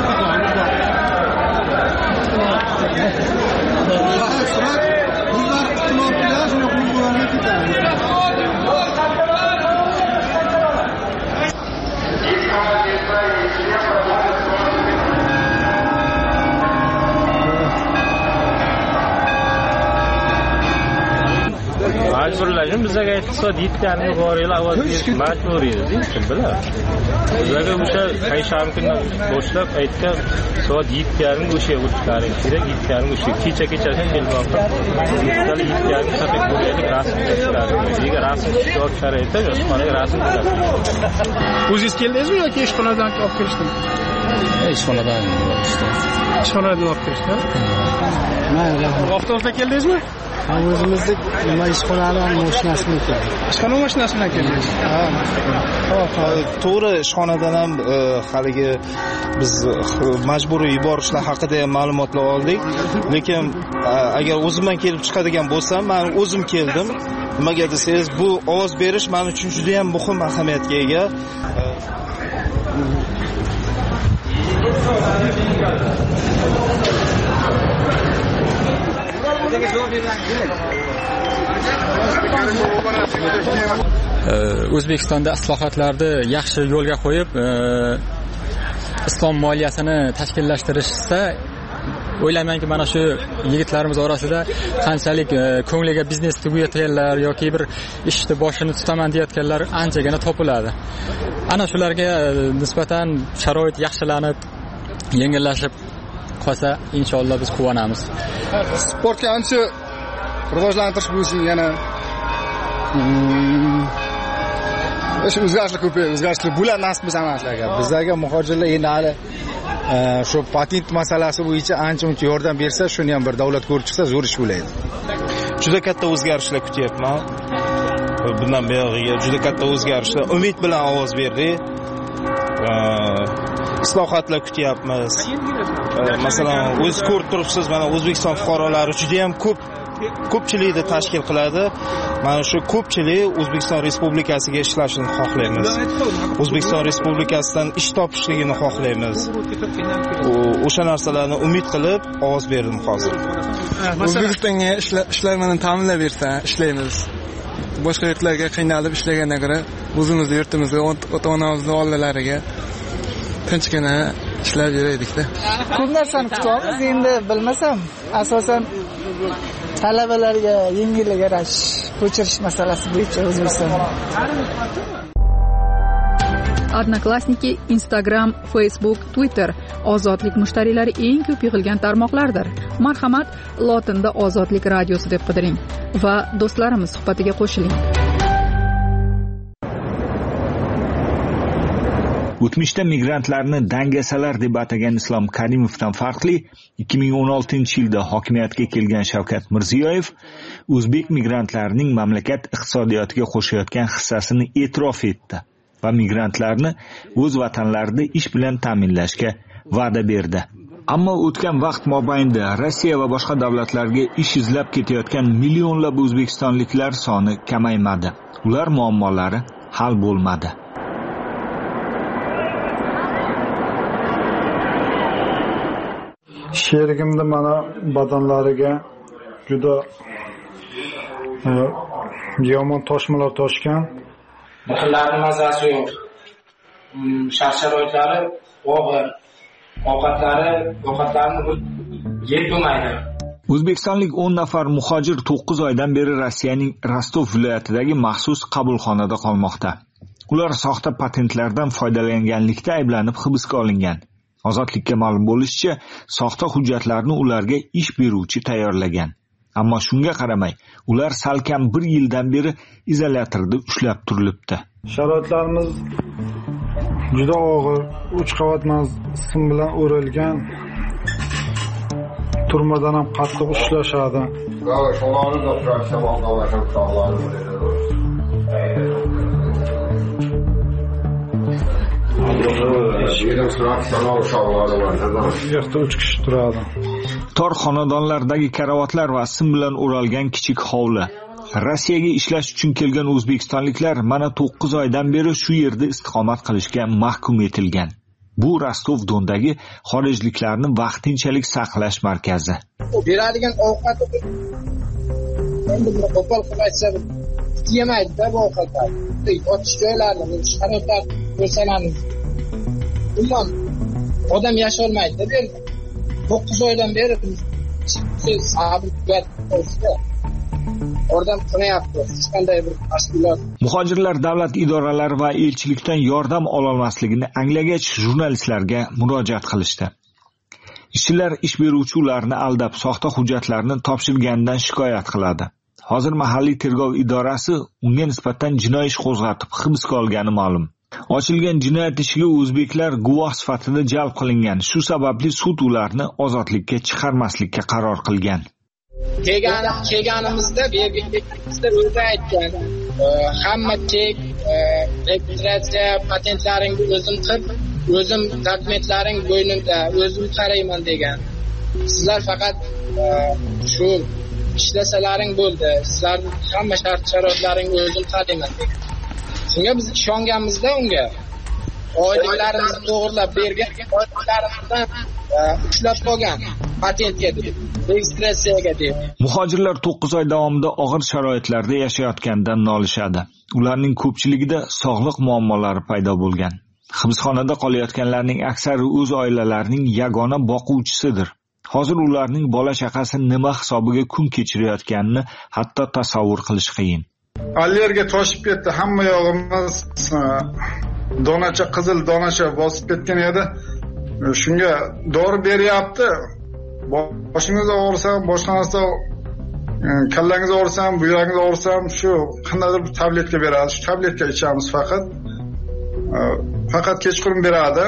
Majburlashim bizga iqtisod yetganiga boringlar, ovoz berish majburiy edi, kim biladi. Bizga o'sha payshanba kundan boshlab aytgan soat yetganing o'sha o'tishlaring kerak, yetganing o'sha kecha-kecha kelmoqda. Misali yetganing safar ko'raylik rasm chiqaradi. Nega rasm chiqarish sharoitida yoshxonaga rasm chiqaradi. O'zingiz keldingizmi yoki ishxonadan olib kelishdimi? Ishxonadan ishxonadan olib kelishdimi? Mayli. Avtobusda keldingizmi? O'zimizning nima ishxonadan mashinasini keldik. Ishxona mashinasidan keldingiz? Ha. To'g'ri, ishxonadan ham haligi biz majburiy yuborishlar haqida ham ma'lumotlar oldik. Lekin agar o'zimdan kelib chiqadigan bo'lsam, men o'zim keldim. Nimaga desangiz, bu ovoz berish men uchun juda ham muhim ahamiyatga ega. O'zbekistonda islohotlarni yaxshi yo'lga qo'yib, islom moliyasini tashkillashtirishsa, o'ylaymanki mana shu yigitlarimiz orasida qanchalik ko'ngliga biznes tugayotganlar yoki bir ishni boshini tutaman deyotganlar anchagina topiladi. Ana shularga nisbatan sharoit yaxshilanib, yengillashib qolsa, inshaalloh biz quvonamiz. Sportga ancha rivojlantirish bo'lsin, yana o'sha o'zgarishlar ko'payadi, o'zgarishlar bo'ladi nasib bo'lsa hammalarga. Bizlarga muhojirlar endi hali shu patent masalasi bo'yicha ancha-muncha yordam bersa, shuni ham bir davlat ko'rib chiqsa, zo'r ish bo'laydi. Juda katta o'zgarishlar kutyapman. Bundan buyog'iga juda katta o'zgarishlar. Umid bilan ovoz berdik. islohotlar kutyapmiz. Masalan, o'z ko'rib turibsiz, mana O'zbekiston fuqarolari juda ham ko'p ko'pchilikni tashkil qiladi. Mana shu ko'pchilik O'zbekiston Respublikasiga ishlashini xohlaymiz. O'zbekiston Respublikasidan ish topishligini xohlaymiz. O'sha narsalarni umid qilib ovoz berdim hozir. O'zbekistonga ishlarni ta'minlab bersa, ishlaymiz. Boshqa yurtlarga qiynalib ishlagandan ko'ra, o'zimizning yurtimizga, ota-onamizning oilalariga tinchgina ishlab yuraylik-da. Ko'p narsani kutamiz, endi bilmasam, asosan talabalarga yengillik yaratish, ko'chirish masalasi bo'yicha O'zbekistonda. Odnoklassniki, Instagram, Facebook, Twitter ozodlik mushtariylari eng ko'p yig'ilgan tarmoqlardir. Marhamat, lotinda Ozodlik radiosi deb qidiring va do'stlarimiz suhbatiga qo'shiling. O'tmishda migrantlarni dangasalar deb atagan Islom Karimovdan farqli, ikki ming o'n oltinchi yilda hokimiyatga kelgan Shavkat Mirziyoyev o'zbek migrantlarining mamlakat iqtisodiyotiga qo'shayotgan hissasini e'tirof etdi va migrantlarni o'z vatanlarida ish bilan ta'minlashga va'da berdi. Ammo o'tgan vaqt mobaynida Rossiya va boshqa davlatlarga ish izlab ketayotgan millionlab o'zbekistonliklar soni kamaymadi. Ular muammolari hal bo'lmadi. Sherigimda mana badanlariga juda e, yomon toshmalar toshgan. Bixillarning mazasi yo'q. Shart-sharoitlari og'ir. Ovqatlari, ovqatlarni yeb bo'lmaydi. O'zbekistonlik o'n nafar muhojir to'qqiz oydan beri Rossiyaning Rostov viloyatidagi maxsus qabulxonada qolmoqda. Ular soxta patentlardan foydalanganlikda ayblanib hibsga olingan. Ozodlikka ma'lum bo'lishicha, soxta hujjatlarni ularga ish beruvchi tayyorlagan. Ammo shunga qaramay, ular salkam bir yildan beri izolyatorda ushlab turilibdi. Sharoitlarimiz juda og'ir, uch qavat sim bilan o'ralgan. Turmadan ham qattiq ushlashadi. uch kishi turadi. Tor xonadonlardagi karavotlar va sim bilan o'ralgan kichik hovli. Rossiyaga ishlash uchun kelgan o'zbekistonliklar mana to'qqiz oydan beri shu yerda istiqomat qilishga mahkum etilgan. Bu Rostov-Dondagi xorijliklarni vaqtinchalik saqlash markazi. Beradigan ovqati endi bir qo'pol qilaysa yemaydi-da bu ovqatlar. Yotish joylarini, sharoitlar ko'rsanamiz. Umuman odam yasholmaydi bu yerda. to'qqiz oydan beri sabr qilib Oradan qilyapti. Hech qanday bir tashkilot. Muhojirlar davlat idoralari va elchilikdan yordam ola olmasligini anglagach, jurnalistlarga murojaat qilishdi. Ishchilar ish beruvchi ularni aldab, soxta hujjatlarni topshirganidan shikoyat qiladi. Hozir mahalliy tergov idorasi unga nisbatan jinoiy ish qo'zg'atib, hibsga olgani ma'lum. Ochilgan jinoyat ishiga o'zbeklar guvoh sifatida jalb qilingan. Shu sababli sud ularni ozodlikka chiqarmaslikka qaror qilgan. Kelgan kelganimizda belgilaganimizda o'zi aytgan, hamma chek, registratsiya, patentlaringni o'zim qilib, o'zim dokumentlaring bo'ynimda, o'zim qarayman degan. Sizlar faqat shu ishlasalaring bo'ldi. Sizlarning hamma shart-sharoitlaringni o'zim qarayman degan. Shunga biz ishonganmizda unga oyliklarimizni to'g'rilab bergan, oyliklarimizdan ushlab qolgan patentga deb, registratsiyaga deb. Muhojirlar to'qqiz oy davomida og'ir sharoitlarda yashayotgandan nolishadi. Ularning ko'pchiligida sog'liq muammolari paydo bo'lgan. Hibsxonada qolayotganlarning aksari o'z oilalarining yagona boquvchisidir. Hozir ularning bola chaqasi nima hisobiga kun kechirayotganini hatto tasavvur qilish qiyin. Allerga toshib ketdi, hamma yog'imiz donacha qizil donacha bosib ketgan edi. Shunga dori beryapti. Boshingiz og'risa, boshqa narsa, kallangiz og'risa, buyragingiz og'risa, shu qandaydir bir tabletka beradi. Shu tabletka ichamiz faqat. Faqat kechqurun beradi.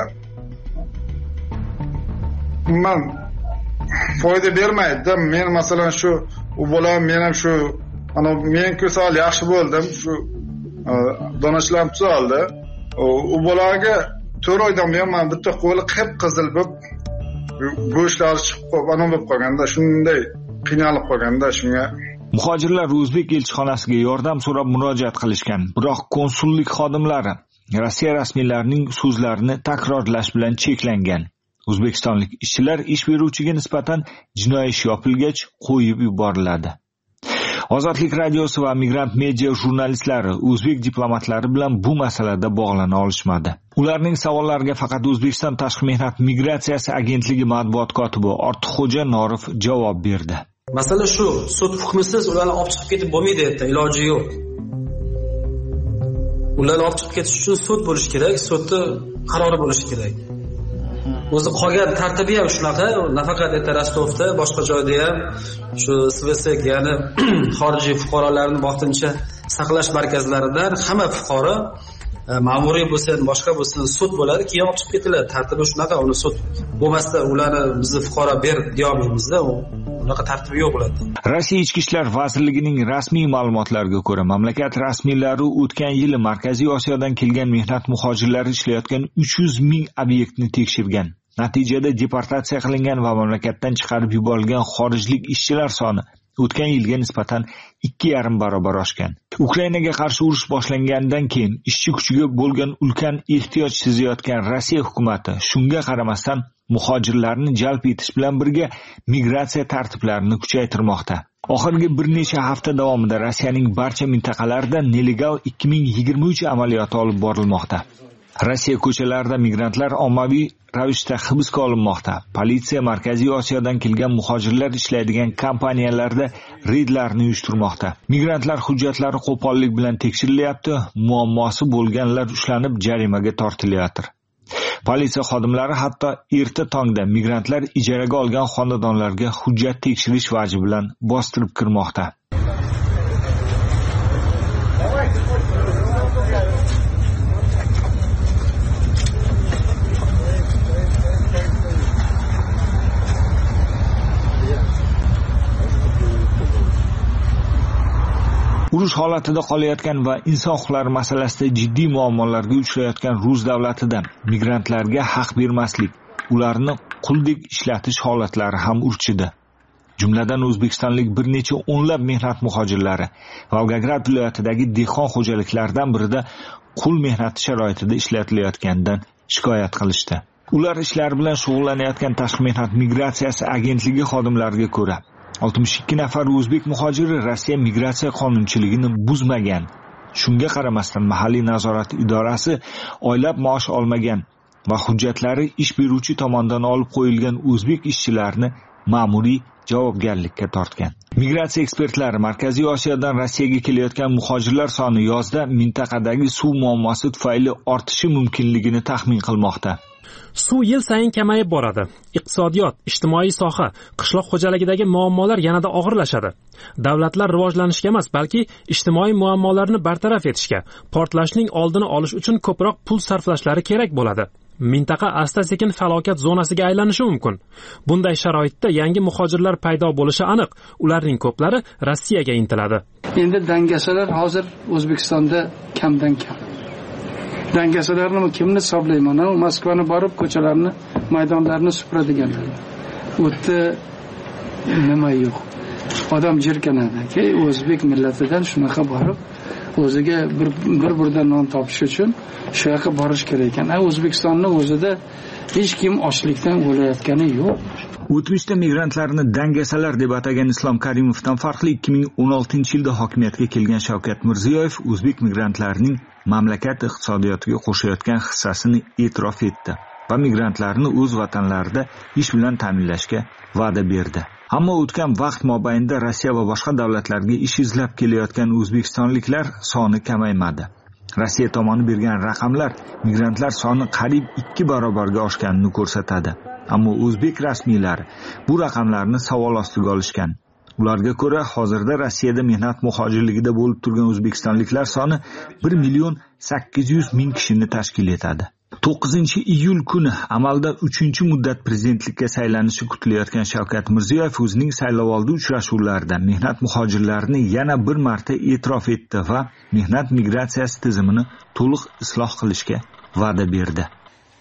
Umuman foyda bermaydi. Men masalan shu u bolam, men ham shu ana men ko'sal yaxshi bo'ldim, shu donashlarim tuzaldi. U bolaga to'rt oydan buyon mana bitta qo'li qip qizil bo'lib go'shtlari chiqib qolib ana bo'lib qolganda shunday qiynalib qolganda shunga muhojirlar o'zbek elchixonasiga yordam so'rab murojaat qilishgan, biroq konsullik xodimlari Rossiya rasmiylarining so'zlarini takrorlash bilan cheklangan. O'zbekistonlik ishchilar ish beruvchiga nisbatan jinoiy ish yopilgach qo'yib yuboriladi. Ozodlik radiosi va Migrant media jurnalistlari o'zbek diplomatlari bilan bu masalada bog'lana olishmadi. Ularning savollariga faqat O'zbekiston Tashqi mehnat migratsiyasi agentligi matbuot kotibi Ortiqxo'ja Norov javob berdi. Masala shu, sud hukmisiz ularni olib chiqib ketib bo'lmaydi, yerda iloji yo'q. Ularni olib chiqib ketish uchun sud bo'lish kerak, sudni qarori bo'lishi kerak. O'zi qolgan tartibi ham shunaqa, nafaqat erta Rostovda, boshqa joyda ham shu S V S, ya'ni xorijiy fuqarolarni vaqtincha saqlash markazlaridan hamma fuqaro ma'muriy bo'lsin, boshqa bo'lsin sud bo'ladi, keyin olib chiqib ketiladi. Tartibi shunaqa, uni sud bo'lmasda ularni bizni fuqaro ber deya olmaymiz-da, unaqa tartibi yo'q bo'ladi. Rossiya Ichki ishlar vazirligining rasmiy ma'lumotlariga ko'ra, mamlakat rasmiylari o'tgan yili Markaziy Osiyodan kelgan mehnat muhojirlari ishlayotgan uch yuz ming obyektni tekshirgan. Natijada deportatsiya qilingan va mamlakatdan chiqarib yuborilgan xorijlik ishchilar soni o'tgan yilga nisbatan ikki yarim barobar oshgan. Ukrainaga qarshi urush boshlangandan keyin ishchi kuchiga bo'lgan ulkan ehtiyoj sezayotgan Rossiya hukumatı shunga qaramasdan muhojirlarni jalb etish bilan birga migratsiya tartiblarini kuchaytirmoqda. Oxirgi bir necha hafta davomida Rossiyaning barcha mintaqalarida nelegal ikki ming yigirma uch amaliyoti olib borilmoqda. Rossiya ko'chalarida migrantlar ommaviy ravishda hibsga olinmoqda. Politsiya Markaziy Osiyodan kelgan muhojirlar ishlaydigan kompaniyalarda reydlarni uyushtirmoqda. Migrantlar hujjatlari qo'pollik bilan tekshirilyapti, muammosi bo'lganlar ushlanib jarimaga tortilyapti. Politsiya xodimlari hatto erta tongda migrantlar ijaraga olgan xonadonlarga hujjat tekshirish vaji bilan bostirib kirmoqda. Urush holatida qolayotgan va inson huquqlari masalasida jiddiy muammolarga uchrayotgan Rus davlatida migrantlarga haq bermaslik, ularni quldek ishlatish holatlari ham urchidi. Jumladan O'zbekistonlik bir necha o'nlab mehnat muhojirlari Volgograd viloyatidagi dehqon xo'jaliklaridan birida qul mehnati sharoitida ishlatilayotganidan shikoyat qilishdi. Ular ishlar bilan shug'ullanayotgan Tashqi mehnat migratsiyasi agentligi xodimlariga ko'ra oltmish ikki nafar o'zbek muhojiri Rossiya migratsiya qonunchiligini buzmagan. Shunga qaramasdan mahalliy nazorat idorasi oylab maosh olmagan va hujjatlari ish beruvchi tomonidan olib qo'yilgan o'zbek ishchilarini ma'muriy javobgarlikka tortgan. Migratsiya ekspertlari Markaziy Osiyodan Rossiyaga kelayotgan muhojirlar soni yozda mintaqadagi suv muammosi tufayli ortishi mumkinligini taxmin qilmoqda. Suv yil sayin kamayib boradi. Iqtisodiyot, ijtimoiy soha, qishloq xo'jaligidagi muammolar yanada og'irlashadi. Davlatlar rivojlanishga emas, balki ijtimoiy muammolarni bartaraf etishga, portlashning oldini olish uchun ko'proq pul sarflashlari kerak bo'ladi. Mintaqa asta-sekin falokat zonasiga aylanishi mumkin. Bunday sharoitda yangi muhojirlar paydo bo'lishi aniq. Ularning ko'plari Rossiyaga intiladi. Endi dangasalar hozir O'zbekistonda kamdan kam. Dangasalarni kimni hisoblayman? Moskvani borib ko'chalarni, maydonlarni supuradiganlar. U yerda nima yo'q. Odam jirkanadi. Key o'zbek millatidan shunaqa borib o'ziga bir bir burdan non topish uchun shu yoqqa borish kerak ekan. O'zbekistonning o'zida hech kim ochlikdan o'layotgani yo'q. O'tmishda migrantlarni dangasalar deb atagan Islom Karimovdan farqli ikki ming o'n oltinchi yilda hokimiyatga kelgan Shavkat Mirziyoyev o'zbek migrantlarining mamlakat iqtisodiyotiga qo'shayotgan hissasini e'tirof etdi va migrantlarni o'z vatanlarida ish bilan ta'minlashga va'da berdi. Ammo o'tgan vaqt mobaynida Rossiya va boshqa davlatlarga ish izlab kelayotgan o'zbekistonliklar soni kamaymadi. Rossiya tomoni bergan raqamlar migrantlar soni qariyb ikki barobarga oshganini ko'rsatadi. Ammo o'zbek rasmiylari bu raqamlarni savol ostiga olishgan. Ularga ko'ra, hozirda Rossiyada mehnat muhojirligida bo'lib turgan o'zbekistonliklar soni bir million sakkiz yuz ming kishini tashkil etadi. to'qqizinchi iyul kuni amalda uchinchi muddat prezidentlikka saylanishi kutilayotgan Shavkat Mirziyoyev o'zining saylovoldi uchrashuvlarida mehnat muhojirlarini yana bir marta e'tirof etdi va mehnat migratsiyasi tizimini to'liq isloh qilishga va'da berdi.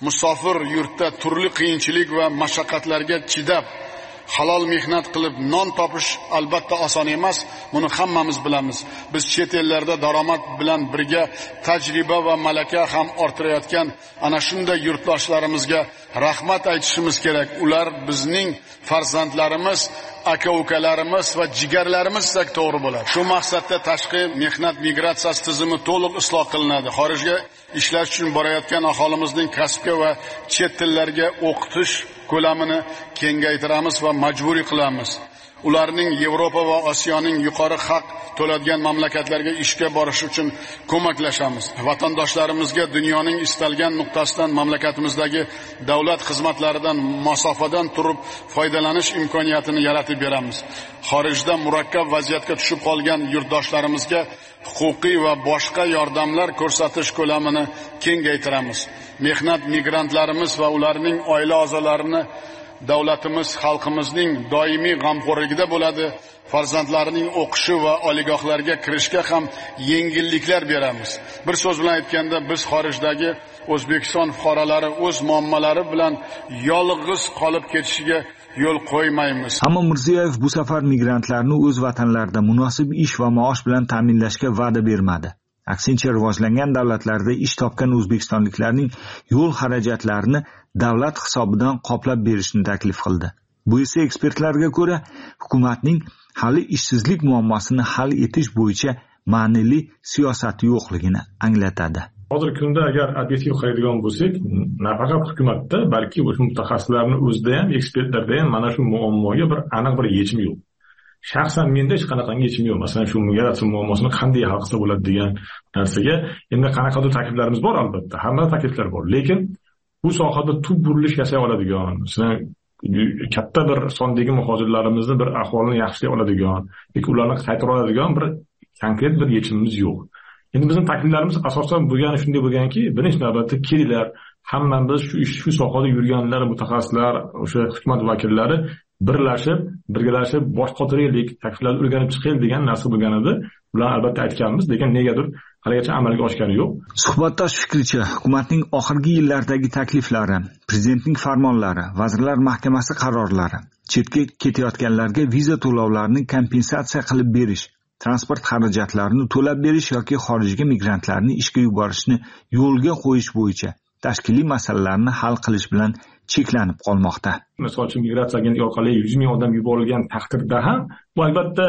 musofir yurtda turli qiyinchilik va mashaqqatlarga chidab halol mehnat qilib non topish albatta oson emas. Buni hammamiz bilamiz. Biz chet ellarda daromad bilan birga tajriba va malaka ham orttirayotgan ana shunday yurtdoshlarimizga rahmat aytishimiz kerak. Ular bizning farzandlarimiz, aka-ukalarimiz va jigarlarimiz desak to'g'ri bo'ladi. Shu maqsadda tashqi mehnat migratsiyasi tizimi to'liq isloh qilinadi. Xorijga ishlash uchun borayotgan aholimizning kasbga va chet tillarga o'qitish ko'lamini kengaytiramiz va majburiy qilamiz. Ularning Yevropa va Osiyoning yuqori haq to'ladigan mamlakatlarga ishga borish uchun ko'maklashamiz. Vatandoshlarimizga dunyoning istalgan nuqtasidan mamlakatimizdagi davlat xizmatlaridan masofadan turib foydalanish imkoniyatini yaratib beramiz. Xorijda murakkab vaziyatga tushib qolgan yurtdoshlarimizga huquqiy va boshqa yordamlar ko'rsatish ko'lamini kengaytiramiz. Mehnat migrantlarimiz va ularning oila a'zolarini davlatimiz xalqimizning doimiy g'amxo'rligida bo'ladi. Farzandlarining o'qishi va oliygohlarga kirishga ham yengilliklar beramiz. Bir so'z bilan aytganda, biz xorijdagi O'zbekiston fuqarolari o'z muammolari bilan yolg'iz qolib ketishiga yo'l qo'ymaymiz. Ammo Mirziyoyev bu safar migrantlarni o'z vatanlarida munosib ish va maosh bilan ta'minlashga va'da bermadi. Aksincha, rivojlangan davlatlarda ish topgan o'zbekistonliklarning yo'l xarajatlarini davlat hisobidan qoplab berishni taklif qildi. Bu esa ekspertlarga ko'ra hukumatning hali ishsizlik muammosini hal etish bo'yicha ma'nili siyosati yo'qligini anglatadi. Hozirgi kunda agar obyektiv qaraydigan bo'lsak, nafaqat hukumatda, balki o'sha mutaxassislarning o'zida ham, ekspertlarda ham mana shu muammoga bir aniq bir yechim yo'q. Shaxsan menda hech qanaqangi yechim yo'q. Masalan, shu migratsiya muammosini qanday hal qilsa bo'ladi degan narsaga endi qanaqadir takliflarimiz bor albatta. Hamma takliflar bor, lekin bu sohada tub burilish yasay oladigan, masalan, katta bir sondagi muhojirlarimizni bir ahvolini yaxshilay oladigan, yoki ularni qaytara oladigan bir konkret bir yechimimiz yo'q. Endi bizning takliflarimiz asosan bo'lgani shunday bo'lganki, birinchi navbatda kelinglar, hammamiz shu ish shu sohada yurganlar, mutaxassislar, o'sha hukumat vakillari birlashib, birgalashib bosh qotiraylik, takliflarni o'rganib chiqaylik degan narsa bo'lgan edi. Ular albatta aytganmiz, lekin negadir haligacha amalga oshgani yo'q. Suhbatdosh fikricha, hukumatning oxirgi yillardagi takliflari, prezidentning farmonlari, vazirlar mahkamasi qarorlari, chetga ketayotganlarga viza to'lovlarini kompensatsiya qilib berish, transport xarajatlarini to'lab berish yoki xorijga migrantlarni ishga yuborishni yo'lga qo'yish bo'yicha tashkiliy masalalarni hal qilish bilan cheklanib qolmoqda. Misol uchun migratsiya agentligi orqali yuz ming odam yuborilgan taqdirda ham bu albatta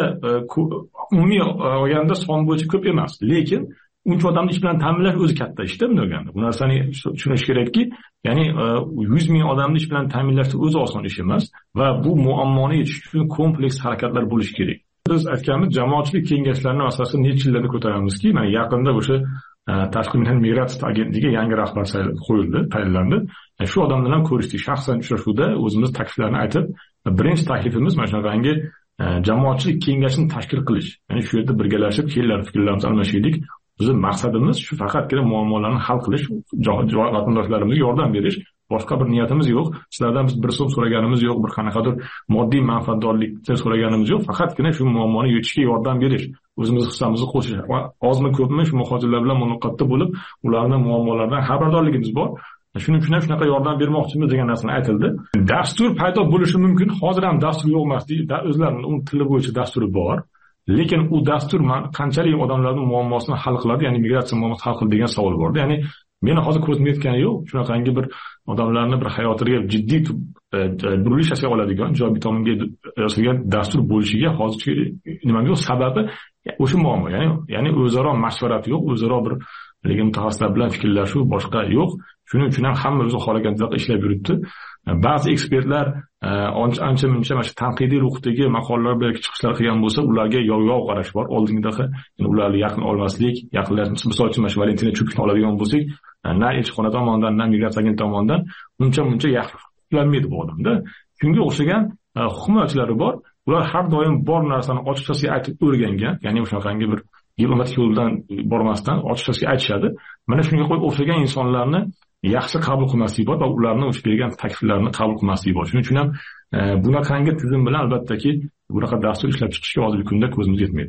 umumiy olganda son bo'yicha ko'p emas, lekin uncha odamni ish bilan ta'minlash o'zi katta ishda buni o'rganda. Bu narsani tushunish kerakki, ya'ni yuz ming odamni ish bilan ta'minlash o'zi oson ish emas va bu muammoni yechish uchun kompleks harakatlar bo'lishi kerak. Biz aytganmiz, jamoatchilik kengashlarini asosan necha yillarda ko'taramizki, mana yaqinda o'sha tashqi mehnat migratsiya agentligiga yangi rahbar qo'yildi, tayinlandi. Shu odamlar bilan ko'rishdik. Shaxsan uchrashuvda o'zimiz takliflarni aytib, birinchi taklifimiz mana shunaqangi jamoatchilik kengashini tashkil qilish. Ya'ni shu yerda birgalashib, kelinlar fikrlarimizni almashaylik. Bizning maqsadimiz shu faqatgina muammolarni hal qilish, vatandoshlarimizga yordam berish. Boshqa bir niyatimiz yo'q. Sizlardan biz bir so'm so'raganimiz yo'q, bir qanaqadir moddiy manfaatdorlikni so'raganimiz yo'q. Faqatgina shu muammoni yechishga yordam berish, o'zimiz hissamizni qo'shish. Ozmi ko'pmi shu muhojirlar bilan muloqotda bo'lib, ularning muammolaridan xabardorligimiz bor. Shuning uchun ham shunaqa yordam bermoqchimiz degan narsani aytildi. Dastur paydo bo'lishi mumkin. Hozir ham dastur yo'q emas, o'zlarining uning tili bo'yicha dasturi bor. Lekin u dastur qanchalik odamlarning muammosini hal qiladi, ya'ni migratsiya muammosini hal qiladi degan savol bor. Ya'ni meni hozir ko'zim yetgani yo'q. Shunaqangi bir odamlarni bir hayotiga jiddiy burilish yasay oladigan, ijobiy tomonga yasalgan dastur bo'lishiga hozircha nima yo'q. Sababi o'sha muammo, ya'ni ya'ni o'zaro mashvarat yo'q, o'zaro bir lekin mutaxassislar bilan fikrlashuv boshqa yo'q. Shuning uchun ham hamma o'zi xohlaganidek ishlab yuribdi. Ba'zi ekspertlar ancha muncha mana shu tanqidiy ruhdagi maqolalar bilan chiqishlar qilgan bo'lsa, ularga yov-yov qarash bor. Oldingidaqa ularni yaqin olmaslik, yaqinlashib, misol uchun mana Valentina Chukishni oladigan bo'lsak, na elchixona tomonidan, na migratsiya agentligi tomonidan uncha-muncha yaxshilanmaydi bu odamda. Shunga o'xshagan himoyachilari bor. Ular har doim bor narsani ochiqchasiga aytib o'rgangan, ya'ni o'shaqangi bir diplomatik yo'ldan bormasdan ochiqchasiga aytishadi. Mana shunga qo'yib o'xshagan insonlarni yaxshi qabul qilmaslik bor va ularning o'sha bergan takliflarini qabul qilmaslik bor. Shuning uchun ham bunaqangi tizim bilan albattaki bunaqa dastur ishlab chiqishga hozirgi kunda ko'zimiz yetmaydi.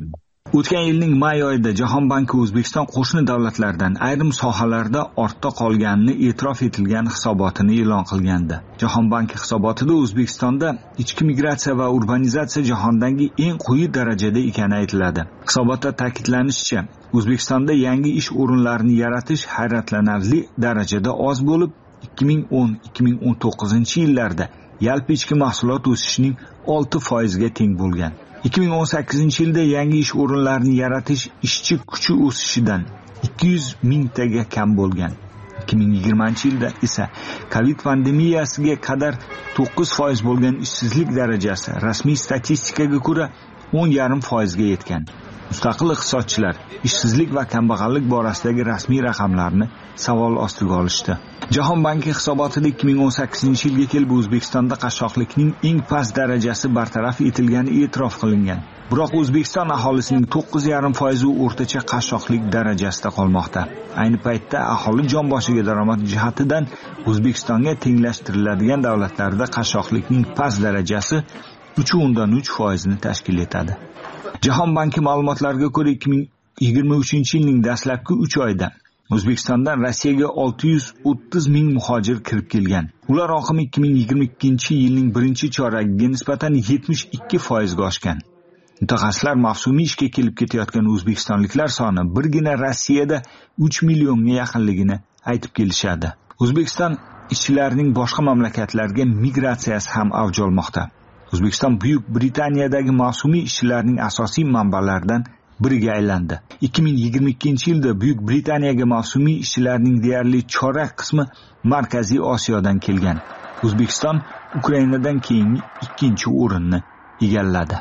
O'tgan yilning may oyida Jahon banki O'zbekiston qo'shni davlatlardan ayrim sohalarda ortda qolganini e'tirof etilgan hisobotini e'lon qilgandi. Jahon banki hisobotida O'zbekistonda ichki migratsiya va urbanizatsiya jahondagi eng quyi darajada ekani aytiladi. Hisobotda ta'kidlanishicha, O'zbekistonda yangi ish o'rinlarini yaratish hayratlanarli darajada oz bo'lib, ikki ming o'n - ikki ming o'n to'qqizinchi yillarda yalpi ichki mahsulot o'sishining olti foizga teng bo'lgan. ikki ming o'n sakkizinchi yilda yangi ish o'rinlarini yaratish ishchi kuchi o'sishidan ikki yuz mingtaga kam bo'lgan. ikki ming yigirmanchi yilda esa Covid pandemiyasiga qadar to'qqiz foiz bo'lgan ishsizlik darajasi rasmiy statistikaga ko'ra o'n yarim foizga yetgan. Mustaqil iqtisodchilar ishsizlik va kambag'allik borasidagi rasmiy raqamlarni savol ostiga olishdi. Jahon banki hisobotida ikki ming o'n sakkizinchi yilga kelib O'zbekistonda qashshoqlikning eng past darajasi bartaraf etilgani e'tirof qilingan. Biroq O'zbekiston aholisining to'qqiz yarim foizi o'rtacha qashshoqlik darajasida qolmoqda. Ayni paytda aholi jon boshiga daromad jihatidan O'zbekistonga tenglashtiriladigan davlatlarda qashshoqlikning past darajasi uch o'ndan uch foizni tashkil etadi. Jahon banki ma'lumotlariga ko'ra ikki ming yigirma uchinchi yilning dastlabki uch oyida O'zbekistondan Rossiyaga olti yuz o'ttiz ming muhojir kirib kelgan. Ular oqimi ikki ming yigirma ikkinchi yilning birinchi choragiga nisbatan yetmish ikki foizga oshgan. Mutaxassislar mavsumiy ishga kelib ketayotgan o'zbekistonliklar soni birgina Rossiyada uch millionga yaqinligini aytib kelishadi. O'zbekiston ishchilarining boshqa mamlakatlarga migratsiyasi ham avj olmoqda. O'zbekiston Buyuk Britaniyadagi mavsumiy ishchilarning asosiy manbalaridan biriga aylandi. ikki ming yigirma ikkinchi yilda Buyuk Britaniyaga mavsumiy ishchilarning deyarli chorak qismi Markaziy Osiyodan kelgan. O'zbekiston Ukrainadan keyingi ikkinchi o'rinni egalladi.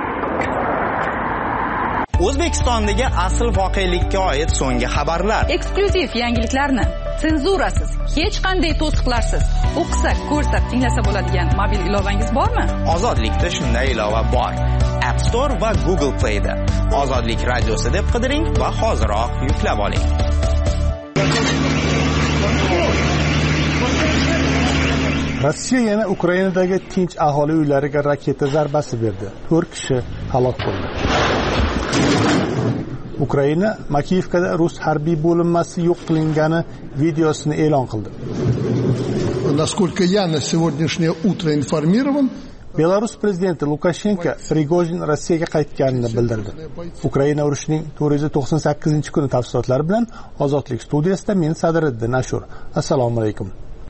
O'zbekistondagi asl voqelikka oid so'nggi xabarlar. Eksklyuziv yangiliklarni senzurasiz, hech qanday to'siqlarsiz o'qisak, ko'rsak, tinglasa bo'ladigan mobil ilovangiz bormi? Ozodlikda shunday ilova bor. App Store va Google Play da. Ozodlik radiosi deb qidiring va hoziroq yuklab oling. Rossiya yana Ukrainadagi tinch aholi uylariga raketa zarbasi berdi. to'rt kishi halok bo'ldi. Ukraina Makiyevkada rus harbiy bo'linmasi yo'q qilingani videosini e'lon qildi. Насколько я на сегодняшнее утро информирован, Belarus prezidenti Lukashenko Prigozhin Rossiyaga qaytganini bildirdi. Ukraina urushining to'rt yuz to'qson sakkizinchi kuni tafsilotlari bilan Ozodlik studiyasida men Sadiriddin Ashur. Assalomu alaykum.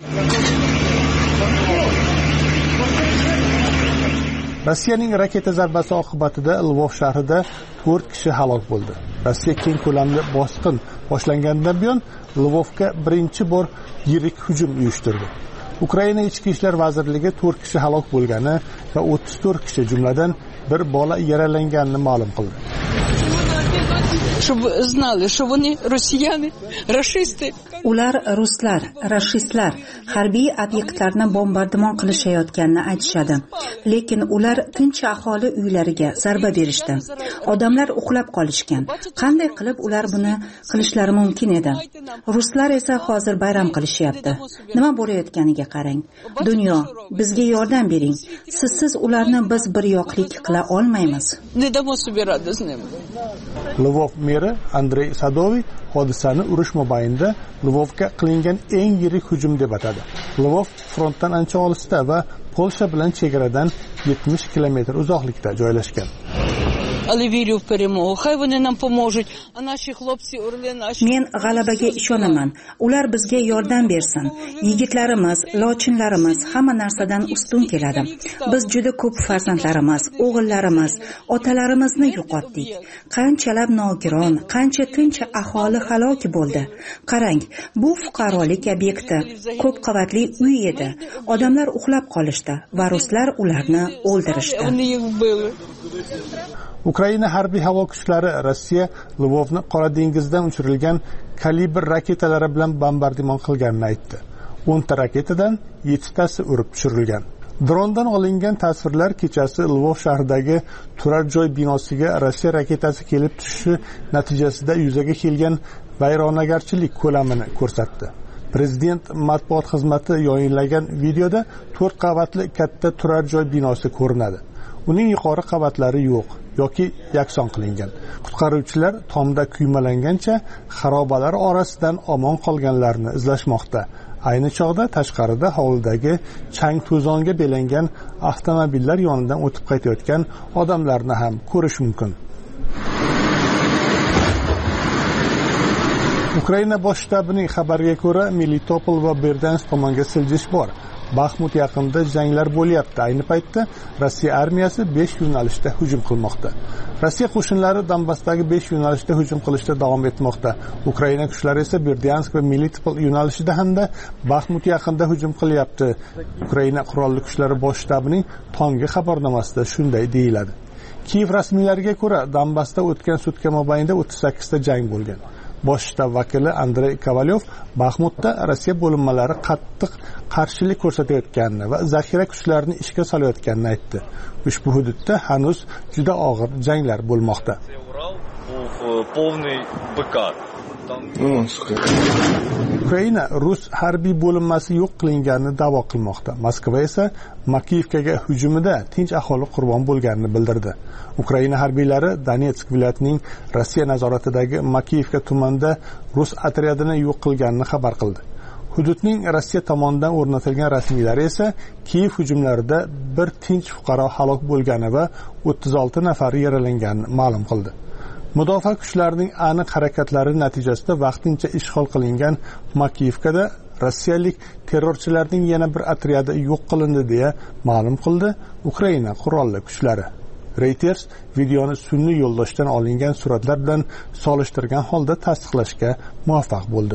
Rossiyaning raketa zarbasi oqibatida Lvov shahrida to'rt kishi halok bo'ldi. Rossiya keng ko'lamli bosqin boshlanganidan buyon Lvovga birinchi bor yirik hujum uyushtirdi. Ukraina Ichki ishlar vazirligi to'rt kishi halok bo'lgani va o'ttiz to'rt kishi jumladan bir bola yaralanganini ma'lum qildi. Чтобы знали, что они россияне, расисты. Ular ruslar, rashistlar harbiy obyektlarni bombardimon qilishayotganini aytishadi. Lekin ular tinch aholi uylariga zarba berishdi. Odamlar uxlab qolishgan. Qanday qilib ular buni qilishlari mumkin edi? Ruslar esa hozir bayram qilishyapti. Nima bo'layotganiga qarang. Dunyo, bizga yordam bering. Sizsiz ularni biz bir yoqlik qila olmaymiz. Lvov meri Andrey Sadoviy hodisani urush mobaynida Lvovga qilingan eng yirik hujum deb atadi. Lvov frontdan ancha olisda va Polsha bilan chegaradan yetmish kilometr uzoqlikda joylashgan. Men g'alabaga ishonaman. Ular bizga yordam bersin. Yigitlarimiz, lochinlarimiz hamma narsadan ustun keladi. Biz juda ko'p farzandlarimiz, o'g'illarimiz, otalarimizni yo'qotdik. Qanchalar nogiron, qancha tinch aholi halok bo'ldi. Qarang, bu fuqarolik obyekti, ko'p qavatli uy edi. Odamlar uxlab qolishdi va ruslar ularni o'ldirishdi. Ukraina harbiy havo kuchlari Rossiya Lvovni Qora dengizdan uchirilgan kalibr raketalari bilan bombardimon qilganini aytdi. o'nta raketadan yettitasi urib tushirilgan. Drondan olingan tasvirlar kechasi Lvov shahridagi turar joy binosiga Rossiya raketasi kelib tushishi natijasida yuzaga kelgan vayronagarchilik ko'lamini ko'rsatdi. Prezident matbuot xizmati yayinlagan videoda to'rt qavatli katta turar joy binosi ko'rinadi. Uning yuqori qavatlari yo'q yoki yakson qilingan. Qutqaruvchilar tomda kuymalangancha xarobalar orasidan omon qolganlarni izlashmoqda. Ayni chog'da tashqarida hovlidagi chang to'zonga belangan avtomobillar yonidan o'tib qaytayotgan odamlarni ham ko'rish mumkin. Ukraina bosh shtabining xabariga ko'ra, Melitopol va Berdansk tomonga siljish bor. Baxmut yaqinida janglar bo'lyapti. Ayni paytda Rossiya armiyasi besh yo'nalishda hujum qilmoqda. Rossiya qo'shinlari Donbassdagi besh yo'nalishda hujum qilishda davom etmoqda. Ukraina kuchlari esa Berdansk va Melitopol yo'nalishida hamda Baxmut yaqinida hujum qilyapti. Ukraina qurolli kuchlari bosh shtabining tonggi xabarnomasida shunday deyiladi. Kiyev rasmiylariga ko'ra, Donbassda o'tgan sutka mobaynida o'ttiz sakkizta jang bo'lgan. Bosh shtab vakili Andrey Kovalyov Baxmutda Rossiya bo'linmalari qattiq qarshilik ko'rsatayotganini va zaxira kuchlarini ishga solayotganini aytdi. Ushbu hududda hanuz juda og'ir janglar bo'lmoqda. Ukraina rus harbiy bo'linmasi yo'q qilinganini da'vo qilmoqda. Moskva esa Makiyevkaga hujumida tinch aholi qurbon bo'lganini bildirdi. Ukraina harbiylari Donetsk viloyatining Rossiya nazoratidagi Makiyevka tumanida rus otryadini yo'q qilganini xabar qildi. Hududning Rossiya tomonidan o'rnatilgan rasmiylari esa Kiyev hujumlarida bir tinch fuqaro halok bo'lgani va o'ttiz olti nafar yaralanganini ma'lum qildi. Mudofaa kuchlarining aniq harakatlari natijasida vaqtincha ishg'ol qilingan Makiyevkada rossiyalik terrorchilarning yana bir otryadi yo'q qilindi deya ma'lum qildi Ukraina qurolli kuchlari. Reuters videoni sun'iy yo'ldoshdan olingan suratlar bilan solishtirgan holda tasdiqlashga muvaffaq bo'ldi.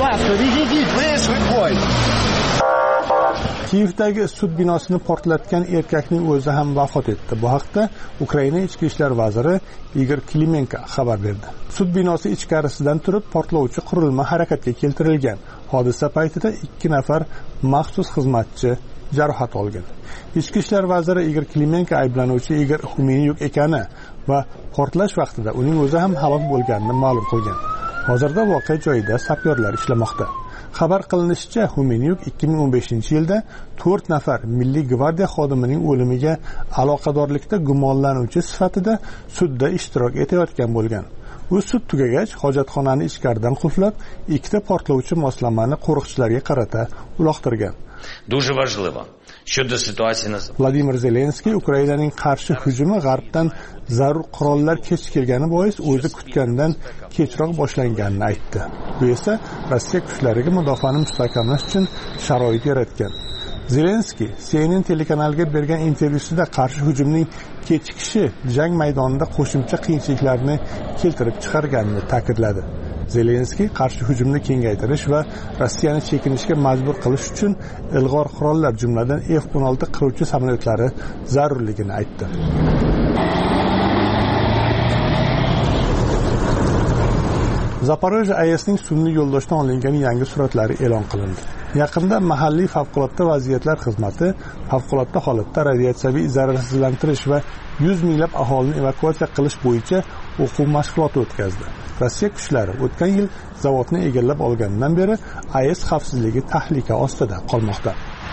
Kiyevdagi sud binosini portlatgan erkakning o'zi ham vafot etdi. Bu haqda Ukraina ichki ishlar vaziri Igor Klimenko xabar berdi. Sud binosi ichkarisidan turib portlovchi qurilma harakatga keltirilgan. Hodisa paytida ikki nafar maxsus xizmatchi jarohat olgan. Ichki ishlar vaziri Igor Klimenko ayblanuvchi Igor Xumenyuk ekani va portlash vaqtida uning o'zi ham halok bo'lganini ma'lum qilgan. Hozirda voqea joyida sapyorlar ishlamoqda. Xabar qilinishicha, Xumenyuk ikki ming o'n beshinchi yilda to'rt nafar Milliy gvardiya xodimining o'limiga aloqadorlikda gumonlanuvchi sifatida sudda ishtirok etayotgan bo'lgan. U sud tugagach, hojatxonani ichkaridan qulflab, ikkita portlovchi moslamani qo'riqchilarga qarata uloqtirgan. Дуже важливо. Щодо ситуації на Vladimir Zelenskiy Ukrainaning qarshi hujumi g'arbdan zarur qurollar kech kelgani bois o'zi kutgandan kechroq boshlanganini aytdi. Bu esa Rossiya kuchlariga mudofaani mustahkamlash uchun sharoit yaratgan. Zelenskiy C N N telekanaliga bergan intervyusida qarshi hujumning kechikishi jang maydonida qo'shimcha qiyinchiliklarni keltirib chiqarganini ta'kidladi. Zelenskiy qarshi hujumni kengaytirish va Rossiyani chekinishga majbur qilish uchun ilg'or qurollar, jumladan F o'n olti qiruvchi samolyotlari zarurligini aytdi. Zaporojye A E S'ning sun'iy yo'ldoshdan olingan yangi suratlari e'lon qilindi. Yaqinda mahalliy favqulodda vaziyatlar xizmati favqulodda holatda radiatsiyaviy zararsizlantirish va yuz minglab aholini evakuatsiya qilish bo'yicha o'quv mashg'uloti o'tkazdi. Rossiya kuchlari o'tgan yil zavodni egallab olganidan beri A E S xavfsizligi tahlika ostida qolmoqda.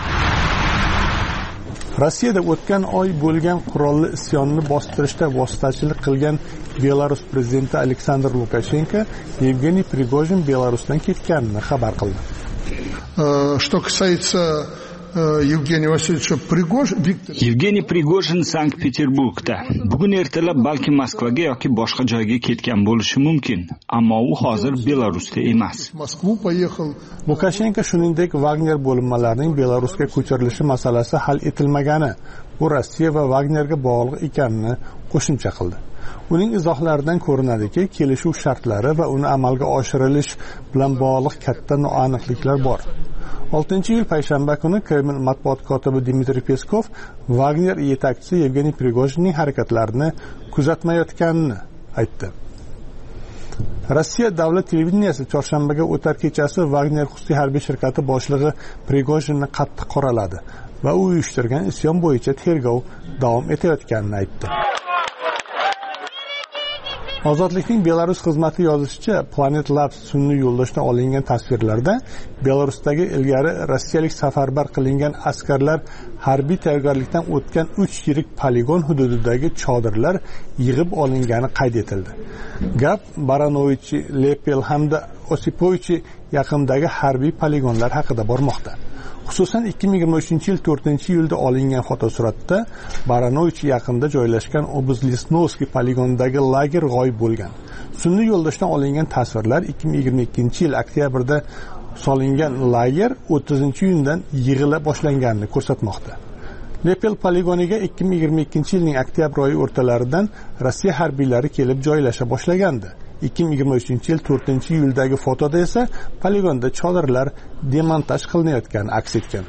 Rossiyada o'tgan oy bo'lgan qurolli isyonni bostirishda vositachilik qilgan Belarus prezidenti Aleksandr Lukashenko Yevgeniy Prigojin Belarusdan ketganini xabar qildi. Что касается Yevgeniy Vasilievich Prigojin, Yevgeniy Prigojin Sankt-Peterburgda. Bugun ertalab balki Moskvaga yoki boshqa joyga ketgan bo'lishi mumkin, ammo u hozir Belarusda emas. Lukashenko shuningdek Wagner bo'linmalarining Belarusga ko'chirilishi masalasi hal etilmagani, u Rossiya va Wagnerga bog'liq ekanini qo'shimcha qildi. Uning izohlaridan ko'rinadiki, kelishuv shartlari va uni amalga oshirilish bilan bog'liq katta noaniqliklar bor. oltinchi iyul payshanba kuni Kreml matbuot kotibi Dmitriy Peskov Wagner yetakchisi Yevgeniy Prigojinning harakatlarini kuzatmayotganini aytdi. Rossiya davlat televideniyasi chorshanbaga o'tar kechasi Wagner xususiy harbiy shirkati boshlig'i Prigojinni qattiq qoraladi va u uyushtirgan isyon bo'yicha tergov davom etayotganini aytdi. Ozodlikning Belarus xizmati yozishicha, Planet Labs sun'iy yo'ldoshdan olingan tasvirlarda Belarusdagi ilgari rossiyalik safarbar qilingan askarlar harbiy tayyorgarlikdan o'tgan uch yirik poligon hududidagi chodirlar yig'ib olingani qayd etildi. Gap Baranovichi, Lepel hamda Osipovichi yaqindagi harbiy poligonlar haqida bormoqda. Xususan ikki ming yigirma uchinchi yil to'rtinchi iyulda olingan fotosuratda Baranovich yaqinida joylashgan Obuzlesnovskiy poligonidagi lager g'oyib bo'lgan. Sun'iy yo'ldoshdan olingan tasvirlar ikki ming yigirma ikkinchi yil oktyabrda solingan lager o'ttizinchi iyundan yig'ila boshlanganini ko'rsatmoqda. Lepel poligoniga ikki ming yigirma ikkinchi yilning oktyabr oyi o'rtalaridan Rossiya harbiylari kelib joylasha boshlagandi. ikki ming yigirma uchinchi yil to'rtinchi iyuldagi fotoda esa poligonda chodirlar demontaj qilinayotgani aks etgan.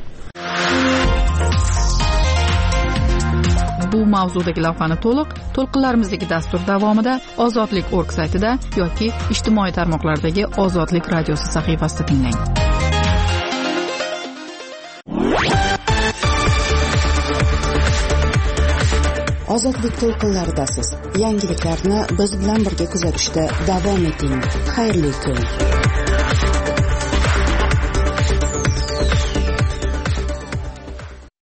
Bu mavzudagi lavhani to'liq to'lqinlarimizdagi dastur davomida ozodlik org saytida yoki ijtimoiy tarmoqlardagi Ozodlik radiosi sahifasida tinglang. Ozodlik to'lqinlaridasiz. Yangiliklarni biz bilan birga kuzatishda davom eting. Xayrli kun.